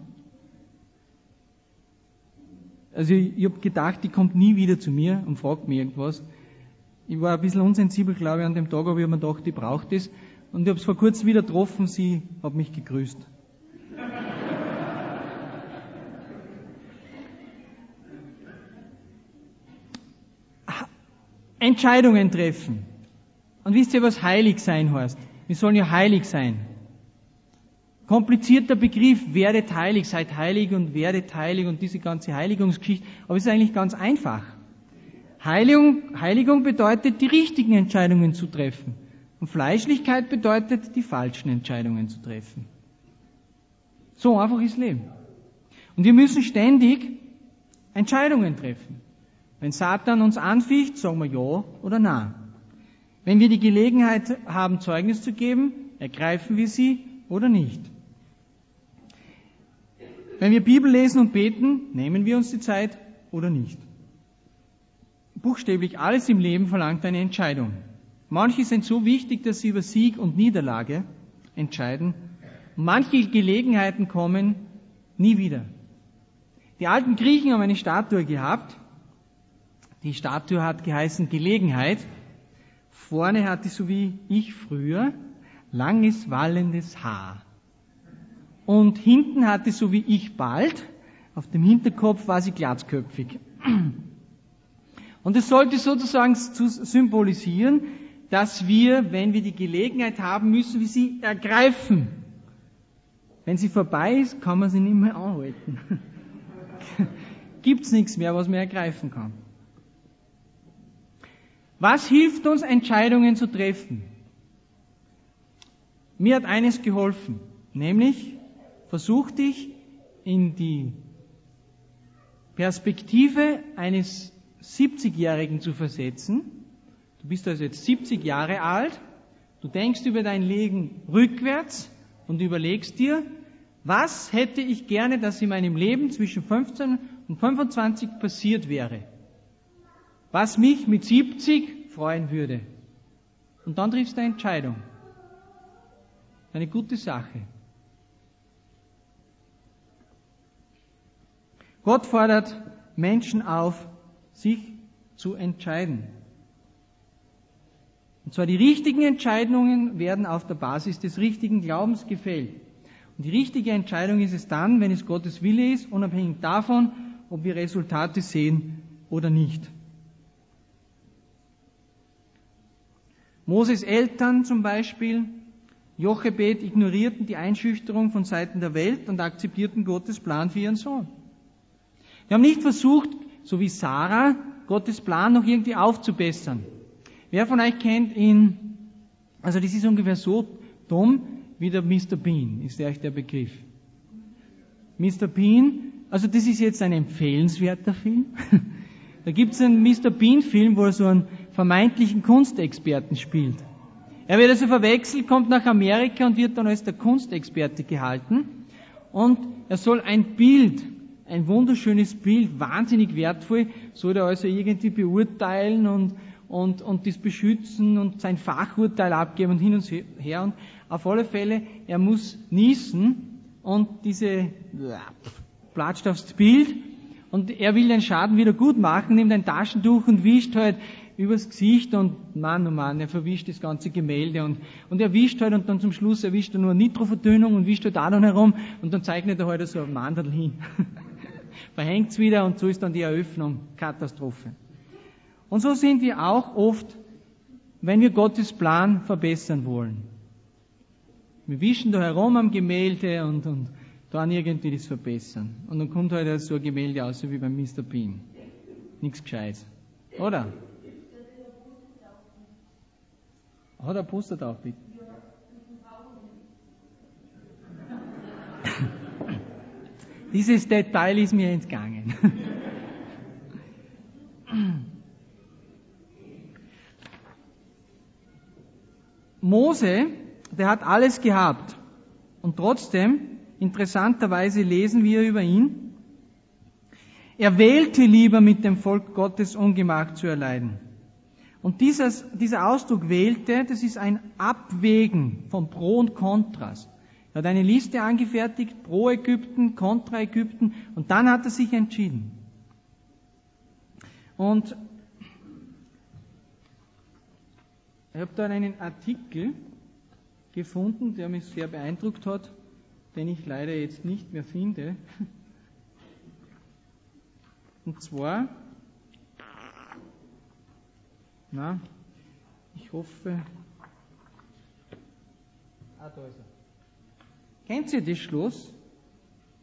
Also ich, ich habe gedacht, die kommt nie wieder zu mir und fragt mich irgendwas. Ich war ein bisschen unsensibel, glaube ich, an dem Tag, aber ich habe mir gedacht, ich brauche das. Und ich habe es vor kurzem wieder getroffen, sie hat mich gegrüßt. Entscheidungen treffen. Und wisst ihr, was heilig sein heißt? Wir sollen ja heilig sein. Komplizierter Begriff, werdet heilig, seid heilig und werdet heilig und diese ganze Heiligungsgeschichte. Aber es ist eigentlich ganz einfach. Heiligung, Heiligung bedeutet, die richtigen Entscheidungen zu treffen. Und Fleischlichkeit bedeutet, die falschen Entscheidungen zu treffen. So einfach ist Leben. Und wir müssen ständig Entscheidungen treffen. Wenn Satan uns anficht, sagen wir ja oder nein. Wenn wir die Gelegenheit haben, Zeugnis zu geben, ergreifen wir sie oder nicht. Wenn wir Bibel lesen und beten, nehmen wir uns die Zeit oder nicht. Buchstäblich alles im Leben verlangt eine Entscheidung. Manche sind so wichtig, dass sie über Sieg und Niederlage entscheiden. Und manche Gelegenheiten kommen nie wieder. Die alten Griechen haben eine Statue gehabt. Die Statue hat geheißen Gelegenheit. Vorne hatte so wie ich früher langes, wallendes Haar. Und hinten hatte so wie ich bald, auf dem Hinterkopf war sie glatzköpfig. Und es sollte sozusagen symbolisieren, dass wir, wenn wir die Gelegenheit haben, müssen wir sie ergreifen. Wenn sie vorbei ist, kann man sie nicht mehr anhalten. Gibt's nichts mehr, was man ergreifen kann. Was hilft uns, Entscheidungen zu treffen? Mir hat eines geholfen, nämlich versuch dich in die Perspektive eines siebzigjährigen zu versetzen. Du bist also jetzt siebzig Jahre alt, du denkst über dein Leben rückwärts und überlegst dir, was hätte ich gerne, dass in meinem Leben zwischen fünfzehn und fünfundzwanzig passiert wäre? Was mich mit siebzig freuen würde? Und dann triffst du eine Entscheidung. Eine gute Sache. Gott fordert Menschen auf, sich zu entscheiden. Und zwar die richtigen Entscheidungen werden auf der Basis des richtigen Glaubens gefällt. Und die richtige Entscheidung ist es dann, wenn es Gottes Wille ist, unabhängig davon, ob wir Resultate sehen oder nicht. Moses Eltern zum Beispiel, Jochebed, ignorierten die Einschüchterung von Seiten der Welt und akzeptierten Gottes Plan für ihren Sohn. Sie haben nicht versucht, so wie Sarah, Gottes Plan noch irgendwie aufzubessern. Wer von euch kennt ihn, also das ist ungefähr so dumm wie der Mister Bean, ist euch der Begriff. Mister Bean, also das ist jetzt ein empfehlenswerter Film. Da gibt es einen Mister Bean-Film, wo er so einen vermeintlichen Kunstexperten spielt. Er wird also verwechselt, kommt nach Amerika und wird dann als der Kunstexperte gehalten. Und er soll ein Bild, ein wunderschönes Bild, wahnsinnig wertvoll, soll er also irgendwie beurteilen und, und, und das beschützen und sein Fachurteil abgeben und hin und her. Und auf alle Fälle, er muss niesen und diese platscht aufs Bild und er will den Schaden wieder gut machen, nimmt ein Taschentuch und wischt halt übers Gesicht und Mann, oh Mann, er verwischt das ganze Gemälde und, und er wischt halt und dann zum Schluss erwischt er nur Nitroverdünnung und wischt halt da dann herum und dann zeichnet er halt so ein Mandel hin. Verhängt's wieder und so ist dann die Eröffnung. Katastrophe. Und so sind wir auch oft, wenn wir Gottes Plan verbessern wollen. Wir wischen da herum am Gemälde und, und dann irgendwie das verbessern. Und dann kommt halt so ein Gemälde aus, wie beim Mister Bean. Nichts Gescheites. Oder? Hat er ein Poster drauf, bitte? Dieses Detail ist mir entgangen. Mose, der hat alles gehabt. Und trotzdem, interessanterweise lesen wir über ihn, er wählte lieber mit dem Volk Gottes Ungemach zu erleiden. Und dieses, dieser Ausdruck wählte, das ist ein Abwägen von Pro und Kontras. Er hat eine Liste angefertigt, pro Ägypten, kontra Ägypten, und dann hat er sich entschieden. Und ich habe da einen Artikel gefunden, der mich sehr beeindruckt hat, den ich leider jetzt nicht mehr finde. Und zwar, na, ich hoffe, ah, da ist er. Kennt ihr das Schloss?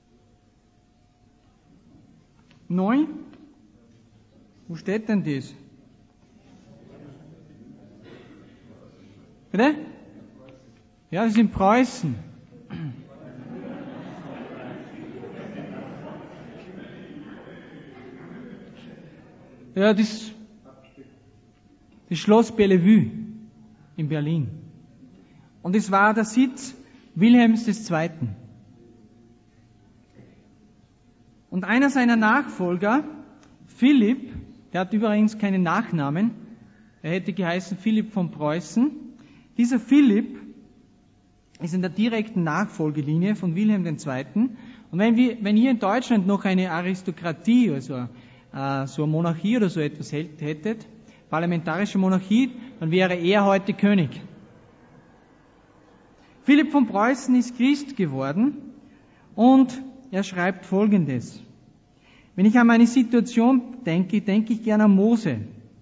Neun? Wo steht denn das? Bitte? Ja, das ist in Preußen. Ja, das, das Schloss Bellevue in Berlin. Und es war der Sitz Wilhelms des Zweiten. Und einer seiner Nachfolger, Philipp, der hat übrigens keinen Nachnamen, er hätte geheißen Philipp von Preußen. Dieser Philipp ist in der direkten Nachfolgelinie von Wilhelm der Zweite. Und wenn wir, wenn ihr in Deutschland noch eine Aristokratie, also äh, so eine Monarchie oder so etwas hättet, parlamentarische Monarchie, dann wäre er heute König. Philipp von Preußen ist Christ geworden und er schreibt Folgendes. Wenn ich an meine Situation denke, denke ich gerne an Mose,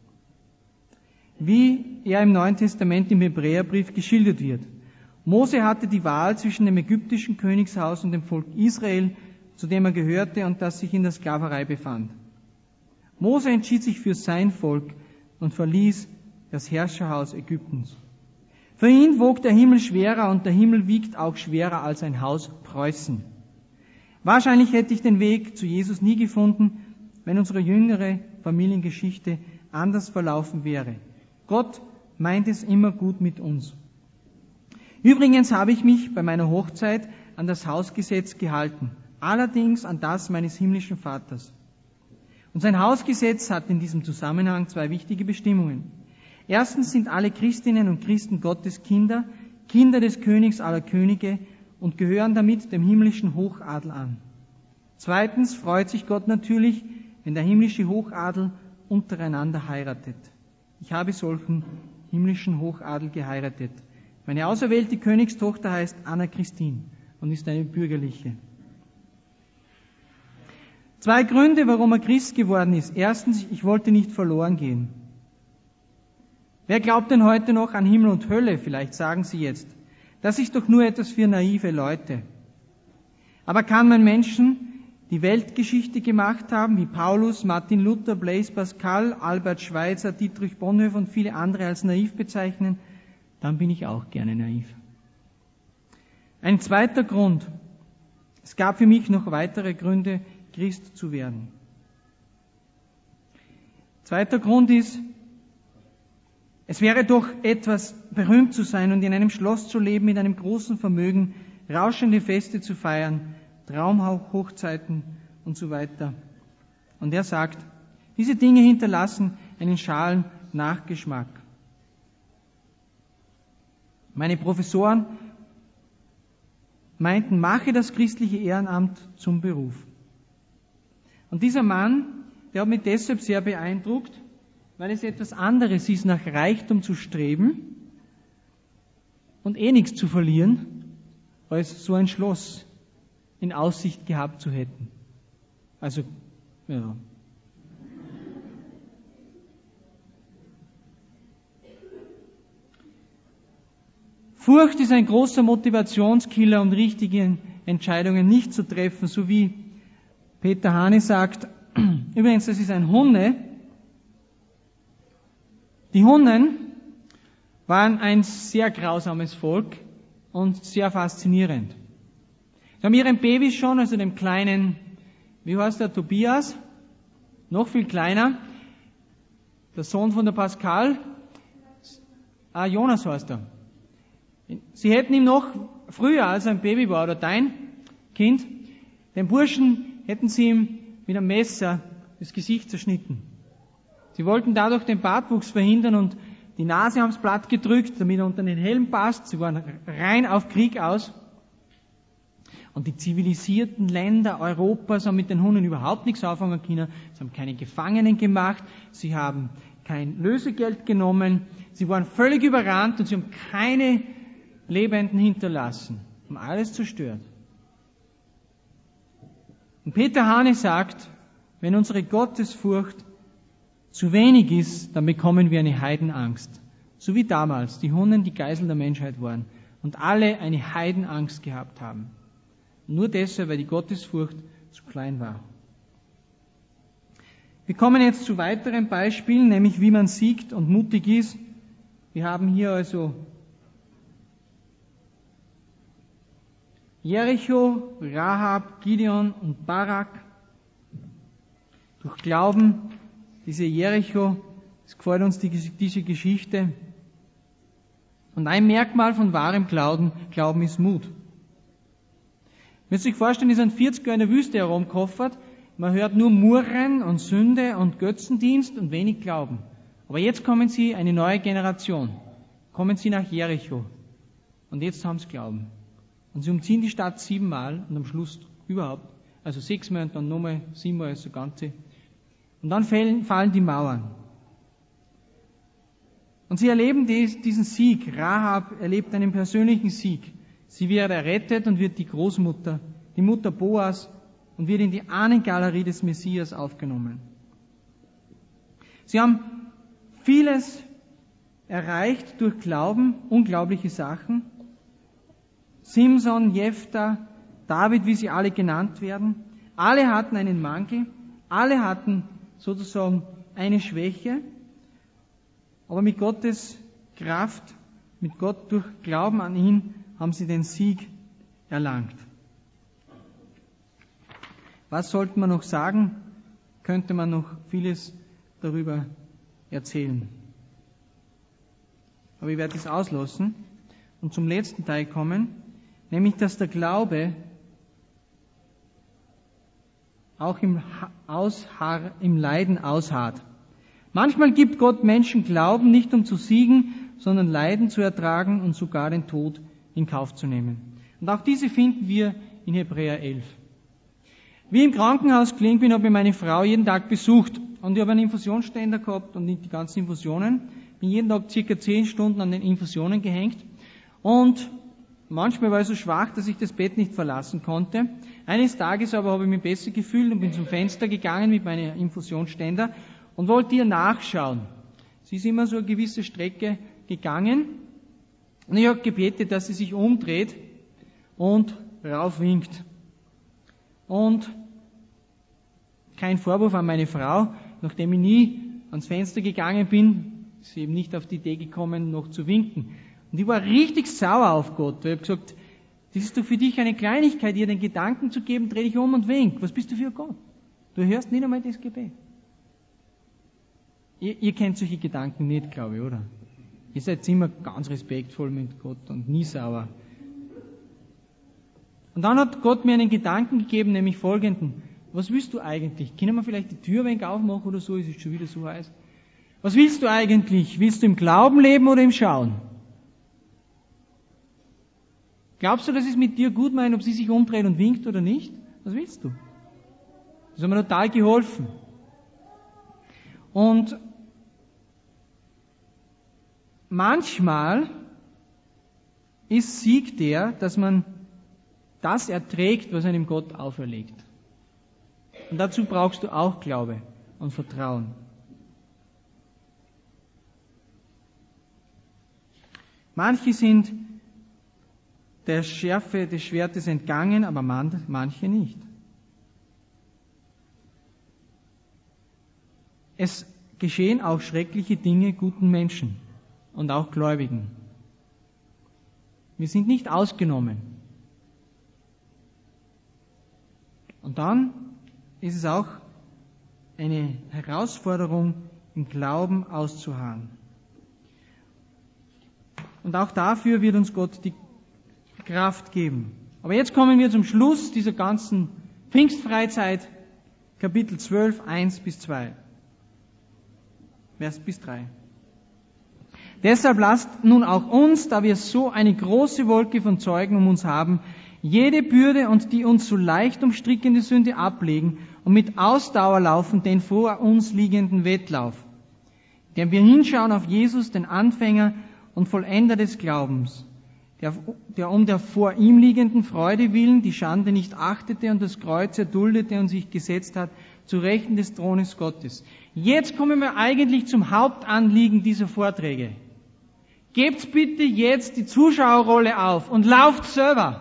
wie er im Neuen Testament im Hebräerbrief geschildert wird. Mose hatte die Wahl zwischen dem ägyptischen Königshaus und dem Volk Israel, zu dem er gehörte und das sich in der Sklaverei befand. Mose entschied sich für sein Volk und verließ das Herrscherhaus Ägyptens. Für ihn wog der Himmel schwerer und der Himmel wiegt auch schwerer als ein Haus Preußen. Wahrscheinlich hätte ich den Weg zu Jesus nie gefunden, wenn unsere jüngere Familiengeschichte anders verlaufen wäre. Gott meint es immer gut mit uns. Übrigens habe ich mich bei meiner Hochzeit an das Hausgesetz gehalten, allerdings an das meines himmlischen Vaters. Und sein Hausgesetz hat in diesem Zusammenhang zwei wichtige Bestimmungen. Erstens sind alle Christinnen und Christen Gottes Kinder, Kinder des Königs aller Könige und gehören damit dem himmlischen Hochadel an. Zweitens freut sich Gott natürlich, wenn der himmlische Hochadel untereinander heiratet. Ich habe solchen himmlischen Hochadel geheiratet. Meine auserwählte Königstochter heißt Anna Christine und ist eine bürgerliche. Zwei Gründe, warum er Christ geworden ist. Erstens, ich wollte nicht verloren gehen. Wer glaubt denn heute noch an Himmel und Hölle? Vielleicht sagen Sie jetzt. Das ist doch nur etwas für naive Leute. Aber kann man Menschen, die Weltgeschichte gemacht haben, wie Paulus, Martin Luther, Blaise Pascal, Albert Schweitzer, Dietrich Bonhoeffer und viele andere als naiv bezeichnen, dann bin ich auch gerne naiv. Ein zweiter Grund. Es gab für mich noch weitere Gründe, Christ zu werden. Zweiter Grund ist, es wäre doch etwas, berühmt zu sein und in einem Schloss zu leben, mit einem großen Vermögen, rauschende Feste zu feiern, Traumhochzeiten und so weiter. Und er sagt, diese Dinge hinterlassen einen schalen Nachgeschmack. Meine Professoren meinten, mache das christliche Ehrenamt zum Beruf. Und dieser Mann, der hat mich deshalb sehr beeindruckt, weil es etwas anderes ist, nach Reichtum zu streben und eh nichts zu verlieren, als so ein Schloss in Aussicht gehabt zu hätten. Also, ja. Furcht ist ein großer Motivationskiller, um richtige Entscheidungen nicht zu treffen, so wie Peter Hane sagt. Übrigens, das ist ein Hunne. Die Hunnen waren ein sehr grausames Volk und sehr faszinierend. Sie haben ihren Babys schon, also dem kleinen, wie heißt der, Tobias, noch viel kleiner, der Sohn von der Pascal, ah, Jonas heißt er. Sie hätten ihm noch früher, als er ein Baby war, oder dein Kind, den Burschen hätten sie ihm mit einem Messer das Gesicht zerschnitten. Sie wollten dadurch den Bartwuchs verhindern und die Nase haben's platt gedrückt, damit er unter den Helm passt. Sie waren rein auf Krieg aus. Und die zivilisierten Länder Europas haben mit den Hunden überhaupt nichts anfangen können. Sie haben keine Gefangenen gemacht. Sie haben kein Lösegeld genommen. Sie waren völlig überrannt und sie haben keine Lebenden hinterlassen. Haben alles zerstört. Und Peter Hane sagt, wenn unsere Gottesfurcht zu wenig ist, dann bekommen wir eine Heidenangst. So wie damals die Hunnen die Geisel der Menschheit waren und alle eine Heidenangst gehabt haben. Nur deshalb, weil die Gottesfurcht zu klein war. Wir kommen jetzt zu weiteren Beispielen, nämlich wie man siegt und mutig ist. Wir haben hier also Jericho, Rahab, Gideon und Barak. Durch Glauben, diese Jericho, es gefällt uns die, diese Geschichte. Und ein Merkmal von wahrem Glauben, Glauben ist Mut. Man muss sich vorstellen, die sind vierzig Jahre in der Wüste herumgekoffert. Man hört nur Murren und Sünde und Götzendienst und wenig Glauben. Aber jetzt kommen sie, eine neue Generation, kommen sie nach Jericho. Und jetzt haben sie Glauben. Und sie umziehen die Stadt siebenmal und am Schluss überhaupt, also sechsmal und dann nochmal siebenmal das Ganze. Und dann fallen, fallen die Mauern. Und sie erleben diesen Sieg. Rahab erlebt einen persönlichen Sieg. Sie wird errettet und wird die Großmutter, die Mutter Boas, und wird in die Ahnengalerie des Messias aufgenommen. Sie haben vieles erreicht durch Glauben, unglaubliche Sachen. Simson, Jephthah, David, wie sie alle genannt werden. Alle hatten einen Mangel, alle hatten sozusagen eine Schwäche, aber mit Gottes Kraft, mit Gott durch Glauben an ihn, haben sie den Sieg erlangt. Was sollte man noch sagen? Könnte man noch vieles darüber erzählen. Aber ich werde es auslassen und zum letzten Teil kommen, nämlich dass der Glaube auch im, Ausharr, im Leiden ausharrt. Manchmal gibt Gott Menschen Glauben, nicht um zu siegen, sondern Leiden zu ertragen und sogar den Tod in Kauf zu nehmen. Und auch diese finden wir in Hebräer elf. Wie ich im Krankenhaus gelegen bin, habe ich meine Frau jeden Tag besucht. Und ich habe einen Infusionsständer gehabt und die ganzen Infusionen. Bin jeden Tag circa zehn Stunden an den Infusionen gehängt. Und manchmal war ich so schwach, dass ich das Bett nicht verlassen konnte. Eines Tages aber habe ich mich besser gefühlt und bin zum Fenster gegangen mit meinem Infusionsständer und wollte ihr nachschauen. Sie ist immer so eine gewisse Strecke gegangen. Und ich habe gebetet, dass sie sich umdreht und raufwinkt. Und kein Vorwurf an meine Frau, nachdem ich nie ans Fenster gegangen bin, ist sie eben nicht auf die Idee gekommen, noch zu winken. Und ich war richtig sauer auf Gott. Ich habe gesagt, das ist doch für dich eine Kleinigkeit, ihr den Gedanken zu geben, dreh dich um und wink. Was bist du für Gott? Du hörst nicht einmal das Gebet. Ihr, ihr kennt solche Gedanken nicht, glaube ich, oder? Ihr seid immer ganz respektvoll mit Gott und nie sauer. Und dann hat Gott mir einen Gedanken gegeben, nämlich folgenden. Was willst du eigentlich? Können wir vielleicht die Tür ein wenig aufmachen oder so? Es ist schon wieder so heiß. Was willst du eigentlich? Willst du im Glauben leben oder im Schauen? Glaubst du, dass es mit dir gut meint, ob sie sich umdreht und winkt oder nicht? Was willst du? Das hat mir total geholfen. Und manchmal ist Sieg der, dass man das erträgt, was einem Gott auferlegt. Und dazu brauchst du auch Glaube und Vertrauen. Manche sind der Schärfe des Schwertes entgangen, aber manche nicht. Es geschehen auch schreckliche Dinge guten Menschen und auch Gläubigen. Wir sind nicht ausgenommen. Und dann ist es auch eine Herausforderung, im Glauben auszuharren. Und auch dafür wird uns Gott die Kraft geben. Aber jetzt kommen wir zum Schluss dieser ganzen Pfingstfreizeit, Kapitel zwölf, eins bis zwei. Vers bis drei. Deshalb lasst nun auch uns, da wir so eine große Wolke von Zeugen um uns haben, jede Bürde und die uns so leicht umstrickende Sünde ablegen und mit Ausdauer laufen den vor uns liegenden Wettlauf, indem wir hinschauen auf Jesus, den Anfänger und Vollender des Glaubens, der, der um der vor ihm liegenden Freude willen die Schande nicht achtete und das Kreuz erduldete und sich gesetzt hat zu Rechten des Thrones Gottes. Jetzt kommen wir eigentlich zum Hauptanliegen dieser Vorträge. Gebt bitte jetzt die Zuschauerrolle auf und lauft selber.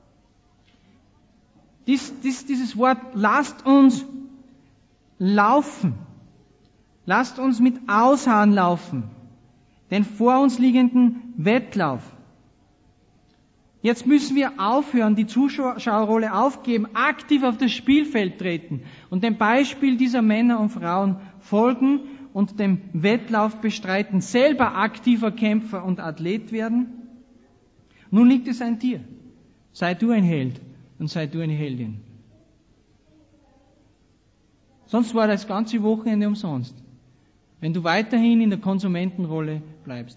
Dies, dies, dieses Wort, lasst uns laufen. Lasst uns mit Ausharren laufen. Den vor uns liegenden Wettlauf. Jetzt müssen wir aufhören, die Zuschauerrolle aufgeben, aktiv auf das Spielfeld treten und dem Beispiel dieser Männer und Frauen folgen und dem Wettlauf bestreiten, selber aktiver Kämpfer und Athlet werden. Nun liegt es an dir. Sei du ein Held und sei du eine Heldin. Sonst war das ganze Wochenende umsonst, wenn du weiterhin in der Konsumentenrolle bleibst.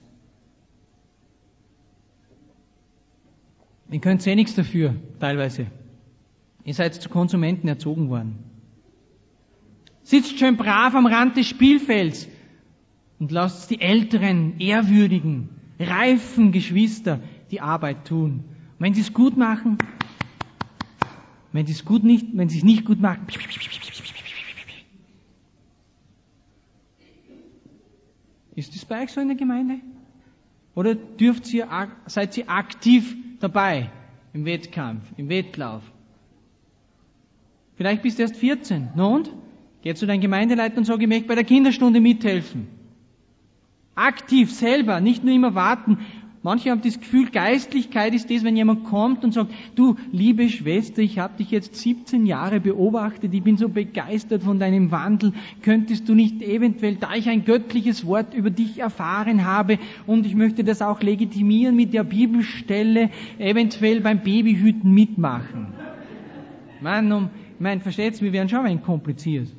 Ihr könnt eh nichts dafür, teilweise. Ihr seid zu Konsumenten erzogen worden. Sitzt schön brav am Rand des Spielfelds und lasst die älteren, ehrwürdigen, reifen Geschwister die Arbeit tun. Und wenn sie es gut machen, wenn sie es gut nicht, wenn sie es nicht gut machen, ist das bei euch so in der Gemeinde? Oder dürft ihr, seid ihr aktiv dabei im Wettkampf, im Wettlauf? Vielleicht bist du erst vierzehn. Na und? Geh zu deinem Gemeindeleiter und sag, ich möchte bei der Kinderstunde mithelfen. Aktiv selber, nicht nur immer warten. Manche haben das Gefühl, Geistlichkeit ist das, wenn jemand kommt und sagt, du, liebe Schwester, ich habe dich jetzt siebzehn Jahre beobachtet, ich bin so begeistert von deinem Wandel, könntest du nicht eventuell, da ich ein göttliches Wort über dich erfahren habe und ich möchte das auch legitimieren mit der Bibelstelle, eventuell beim Babyhüten mitmachen. Mann, um, mein, versteht's, wir werden schon ein wenig kompliziert.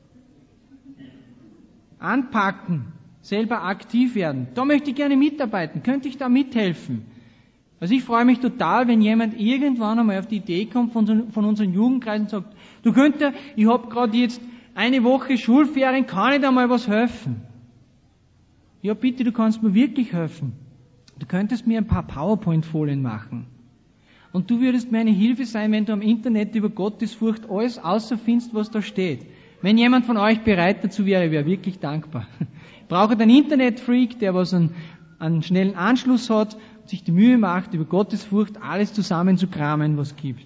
Anpacken. Selber aktiv werden. Da möchte ich gerne mitarbeiten. Könnte ich da mithelfen? Also ich freue mich total, wenn jemand irgendwann einmal auf die Idee kommt von, von unseren Jugendkreisen und sagt, du könntest, ich habe gerade jetzt eine Woche Schulferien, kann ich da mal was helfen? Ja bitte, du kannst mir wirklich helfen. Du könntest mir ein paar PowerPoint-Folien machen. Und du würdest mir eine Hilfe sein, wenn du am Internet über Gottesfurcht alles außerfindest, was da steht. Wenn jemand von euch bereit dazu wäre, wäre wirklich dankbar. Braucht einen Internetfreak, der was einen, einen schnellen Anschluss hat und sich die Mühe macht, über Gottesfurcht alles zusammenzukramen, was es gibt.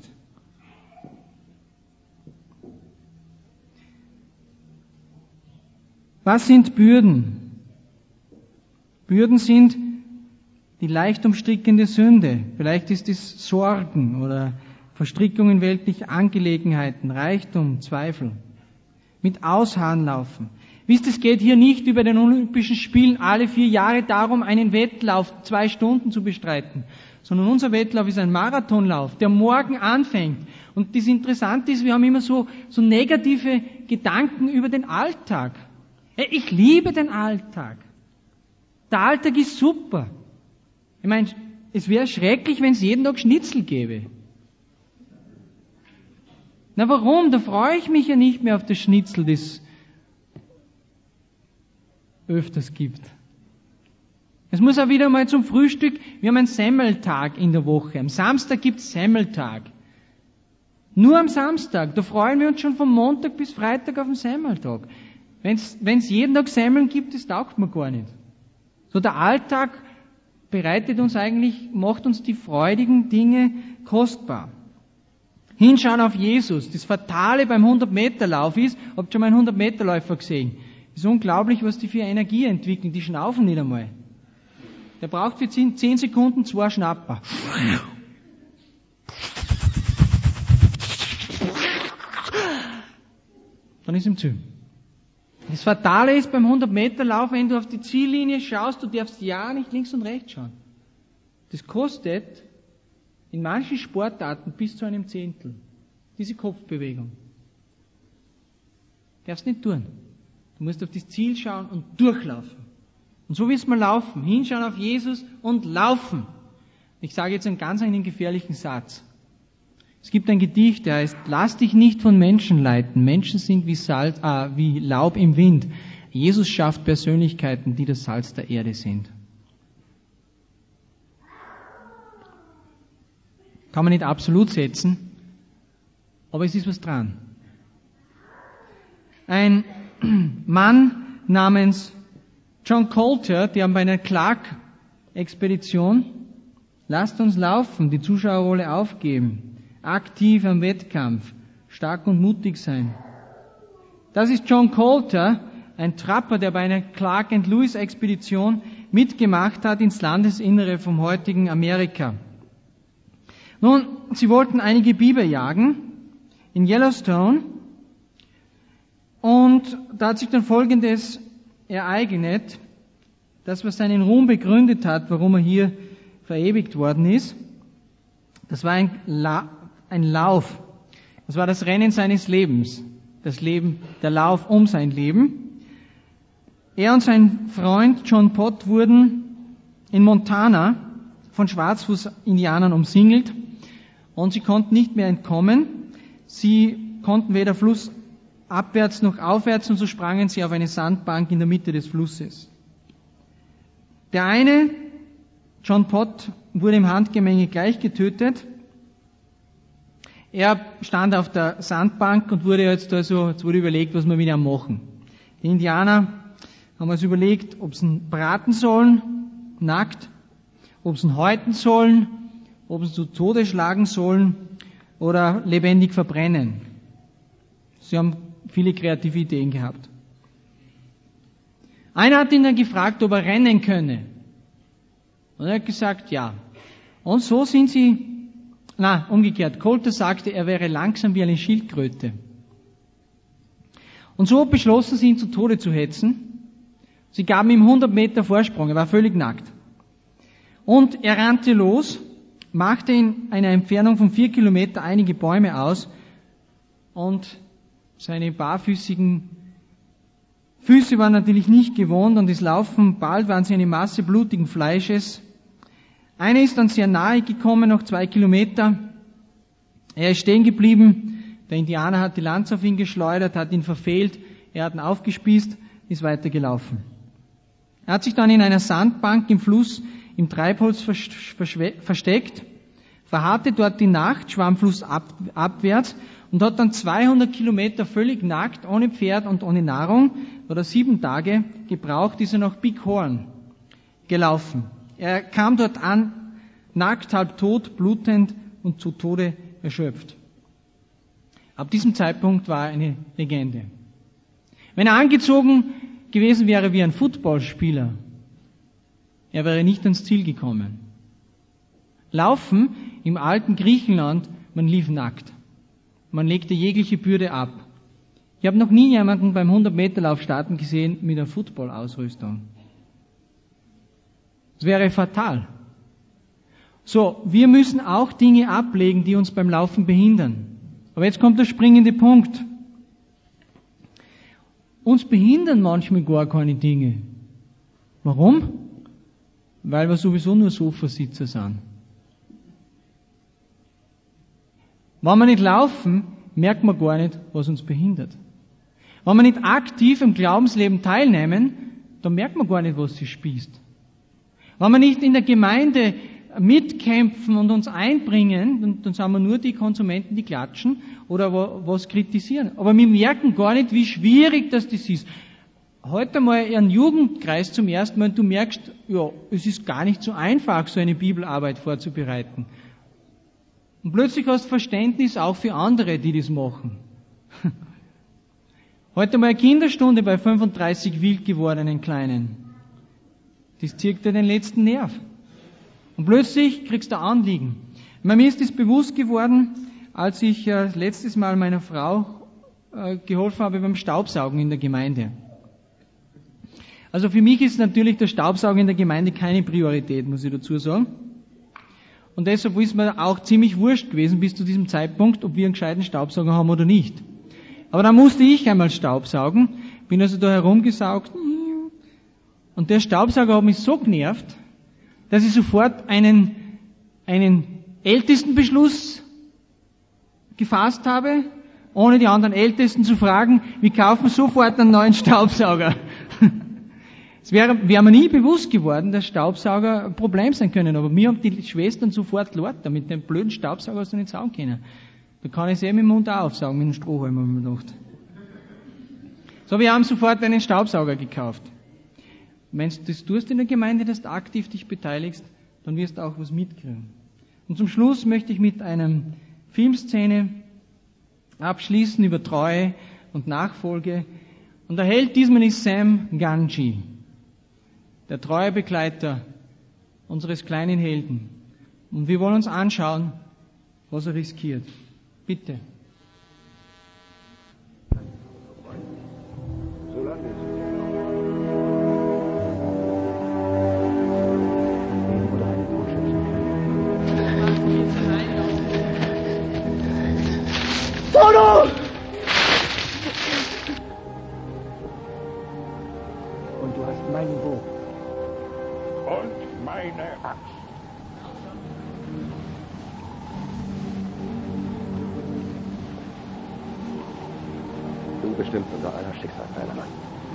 Was sind Bürden? Bürden sind die leicht umstrickende Sünde. Vielleicht ist es Sorgen oder Verstrickung in weltliche Angelegenheiten, Reichtum, Zweifel. Mit Ausharren laufen. Wisst ihr, es geht hier nicht über den Olympischen Spielen alle vier Jahre darum, einen Wettlauf zwei Stunden zu bestreiten, sondern unser Wettlauf ist ein Marathonlauf, der morgen anfängt. Und das Interessante ist, wir haben immer so, so negative Gedanken über den Alltag. Ich liebe den Alltag. Der Alltag ist super. Ich meine, es wäre schrecklich, wenn es jeden Tag Schnitzel gäbe. Na warum? Da freue ich mich ja nicht mehr auf das Schnitzel, das öfters gibt. Es muss auch wieder mal zum Frühstück, wir haben einen Semmeltag in der Woche. Am Samstag gibt es Semmeltag. Nur am Samstag, da freuen wir uns schon von Montag bis Freitag auf den Semmeltag. Wenn es jeden Tag Semmeln gibt, das taugt mir gar nicht. So der Alltag bereitet uns eigentlich, macht uns die freudigen Dinge kostbar. Hinschauen auf Jesus. Das Fatale beim hundert-Meter-Lauf ist, habt ihr schon mal einen hundert-Meter-Läufer gesehen? Es ist unglaublich, was die für Energie entwickeln. Die schnaufen nicht einmal. Der braucht für zehn Sekunden zwei Schnapper. Dann ist ihm zu. Das Fatale ist beim hundert-Meter-Lauf, wenn du auf die Ziellinie schaust, du darfst ja nicht links und rechts schauen. Das kostet in manchen Sportarten bis zu einem Zehntel. Diese Kopfbewegung. Du darfst nicht tun. Du musst auf das Ziel schauen und durchlaufen. Und so wirst du mal laufen. Hinschauen auf Jesus und laufen. Ich sage jetzt einen ganz einen gefährlichen Satz. Es gibt ein Gedicht, der heißt, lass dich nicht von Menschen leiten. Menschen sind wie, Salz, äh, wie Laub im Wind. Jesus schafft Persönlichkeiten, die das Salz der Erde sind. Kann man nicht absolut setzen, aber es ist was dran. Ein Mann namens John Coulter, der bei einer Clark-Expedition, lasst uns laufen, die Zuschauerrolle aufgeben, aktiv am Wettkampf, stark und mutig sein. Das ist John Coulter, ein Trapper, der bei einer Clark and Lewis-Expedition mitgemacht hat ins Landesinnere vom heutigen Amerika. Nun, sie wollten einige Biber jagen in Yellowstone und da hat sich dann Folgendes ereignet, das, was seinen Ruhm begründet hat, warum er hier verewigt worden ist. Das war ein, La- ein Lauf. Das war das Rennen seines Lebens. Das Leben, der Lauf um sein Leben. Er und sein Freund John Pott wurden in Montana von Schwarzfuß-Indianern umsingelt und sie konnten nicht mehr entkommen. Sie konnten weder flussabwärts noch aufwärts und so sprangen sie auf eine Sandbank in der Mitte des Flusses. Der eine, John Pott, wurde im Handgemenge gleich getötet. Er stand auf der Sandbank und wurde jetzt also, jetzt wurde überlegt, was wir mit ihm machen. Die Indianer haben uns überlegt, ob sie ihn braten sollen, nackt, ob sie ihn häuten sollen, ob sie ihn zu Tode schlagen sollen oder lebendig verbrennen. Sie haben viele kreative Ideen gehabt. Einer hat ihn dann gefragt, ob er rennen könne. Und er hat gesagt, ja. Und so sind sie, na, umgekehrt. Coulter sagte, er wäre langsam wie eine Schildkröte. Und so beschlossen sie, ihn zu Tode zu hetzen. Sie gaben ihm hundert Meter Vorsprung, er war völlig nackt. Und er rannte los, machte in einer Entfernung von vier Kilometer einige Bäume aus und seine barfüßigen Füße waren natürlich nicht gewohnt und es laufen, bald waren sie eine Masse blutigen Fleisches. Einer ist dann sehr nahe gekommen, noch zwei Kilometer. Er ist stehen geblieben. Der Indianer hat die Lanze auf ihn geschleudert, hat ihn verfehlt. Er hat ihn aufgespießt, ist weitergelaufen. Er hat sich dann in einer Sandbank im Fluss im Treibholz versteckt, verharrte dort die Nacht, schwamm flussabwärts und hat dann zweihundert Kilometer völlig nackt, ohne Pferd und ohne Nahrung, oder sieben Tage gebraucht, ist er nach Big Horn gelaufen. Er kam dort an, nackt, halb tot, blutend und zu Tode erschöpft. Ab diesem Zeitpunkt war er eine Legende. Wenn er angezogen gewesen wäre wie ein Footballspieler, er wäre nicht ans Ziel gekommen. Laufen im alten Griechenland, man lief nackt. Man legte jegliche Bürde ab. Ich habe noch nie jemanden beim hundert-Meter-Lauf starten gesehen mit einer Football-Ausrüstung. Das wäre fatal. So, wir müssen auch Dinge ablegen, die uns beim Laufen behindern. Aber jetzt kommt der springende Punkt. Uns behindern manchmal gar keine Dinge. Warum? Weil wir sowieso nur Sofasitzer sind. Wenn wir nicht laufen, merkt man gar nicht, was uns behindert. Wenn wir nicht aktiv im Glaubensleben teilnehmen, dann merkt man gar nicht, was sie spießt. Wenn wir nicht in der Gemeinde mitkämpfen und uns einbringen, dann, dann sind wir nur die Konsumenten, die klatschen oder was kritisieren. Aber wir merken gar nicht, wie schwierig das, das ist. Heute mal einen Jugendkreis zum ersten Mal und du merkst, ja, es ist gar nicht so einfach, so eine Bibelarbeit vorzubereiten. Und plötzlich hast du Verständnis auch für andere, die das machen. Heute mal eine Kinderstunde bei fünfunddreißig wild gewordenen Kleinen. Das zirkt dir den letzten Nerv. Und plötzlich kriegst du Anliegen. Mir ist das bewusst geworden, als ich äh, letztes Mal meiner Frau äh, geholfen habe beim Staubsaugen in der Gemeinde. Also für mich ist natürlich der Staubsaugen in der Gemeinde keine Priorität, muss ich dazu sagen. Und deshalb ist mir auch ziemlich wurscht gewesen bis zu diesem Zeitpunkt, ob wir einen gescheiten Staubsauger haben oder nicht. Aber dann musste ich einmal Staubsaugen, bin also da herumgesaugt und der Staubsauger hat mich so genervt, dass ich sofort einen, einen Ältestenbeschluss gefasst habe, ohne die anderen Ältesten zu fragen, wir kaufen sofort einen neuen Staubsauger. Es wäre, wäre mir nie bewusst geworden, dass Staubsauger ein Problem sein können, aber mir haben die Schwestern sofort lauter, mit dem blöden Staubsauger hast du nicht saugen können. Da kann ich es eh mit dem Mund auch aufsaugen, mit dem Strohhalm, habe ich mir gedacht. So, wir haben sofort einen Staubsauger gekauft. Wenn du das tust in der Gemeinde, dass du aktiv dich beteiligst, dann wirst du auch was mitkriegen. Und zum Schluss möchte ich mit einer Filmszene abschließen über Treue und Nachfolge. Und der Held diesmal ist Sam Ganji, der treue Begleiter unseres kleinen Helden. Und wir wollen uns anschauen, was er riskiert. Bitte. Frodo! Und du hast meinen Bogen. Und meine Axt. Du bestimmst unser aller Schicksal, kleiner Mann.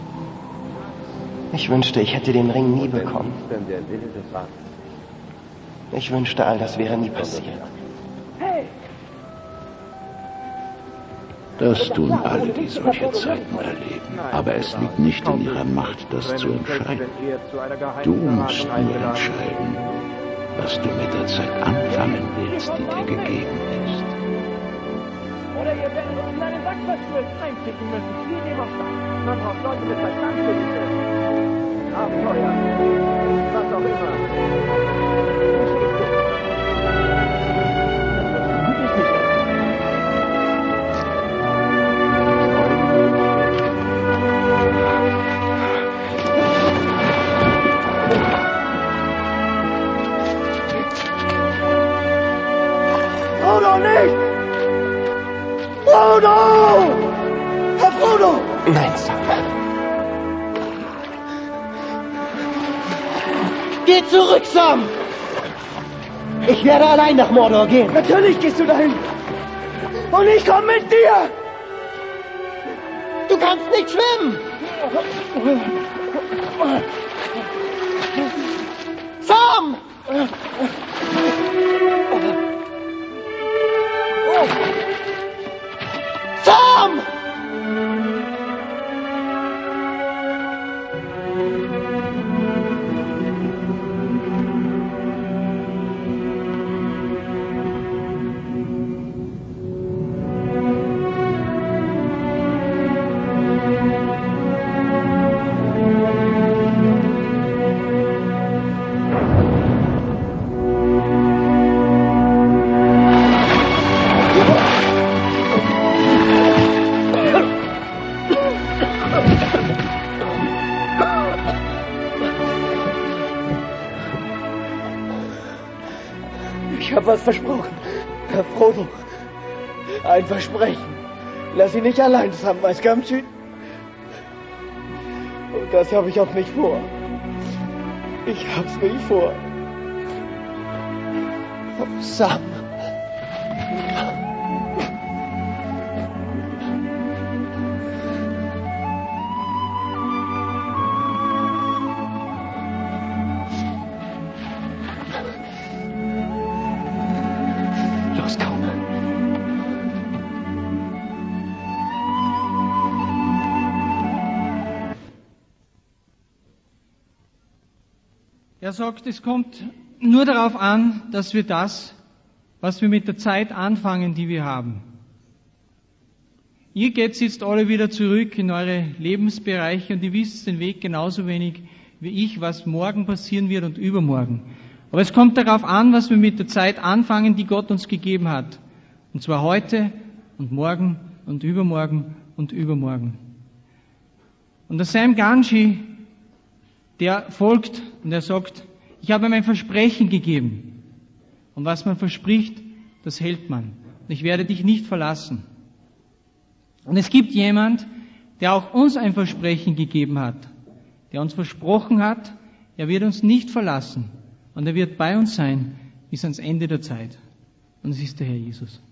Ich wünschte, ich hätte den Ring nie bekommen. Der Wille des Vaters. Ich wünschte, all das wäre nie passiert. Hey! Das tun alle, die solche Zeiten erleben. Aber es liegt nicht in ihrer Macht, das zu entscheiden. Du musst nur entscheiden, was du mit der Zeit anfangen willst, die dir gegeben ist. Oder ihr werdet uns in eine Sackverschwörung einpicken müssen. Wie dem auch sei. Man braucht Leute mit Verstand für diese Abenteuer. Was auch immer. Verstehst du? Gut ist nicht. Frodo, nicht! Frodo! Herr Frodo! Nein, Sam. Geh zurück, Sam! Ich werde allein nach Mordor gehen. Natürlich gehst du dahin. Und ich komme mit dir. Du kannst nicht schwimmen. Sam! Sam! Ich habe was versprochen, Herr Frodo. Ein Versprechen. Lass ihn nicht allein, Samwise Gamgee. Und das habe ich auch nicht vor. Ich hab's nicht vor. Oh, Sam. Los, komm. Er sagt, es kommt nur darauf an, dass wir das, was wir mit der Zeit anfangen, die wir haben. Ihr geht jetzt alle wieder zurück in eure Lebensbereiche und ihr wisst den Weg genauso wenig wie ich, was morgen passieren wird und übermorgen. Aber es kommt darauf an, was wir mit der Zeit anfangen, die Gott uns gegeben hat. Und zwar heute und morgen und übermorgen und übermorgen. Und der Sam Gamgee, der folgt und er sagt, ich habe ihm ein Versprechen gegeben. Und was man verspricht, das hält man. Und ich werde dich nicht verlassen. Und es gibt jemand, der auch uns ein Versprechen gegeben hat, der uns versprochen hat, er wird uns nicht verlassen und er wird bei uns sein bis ans Ende der Zeit. Und es ist der Herr Jesus.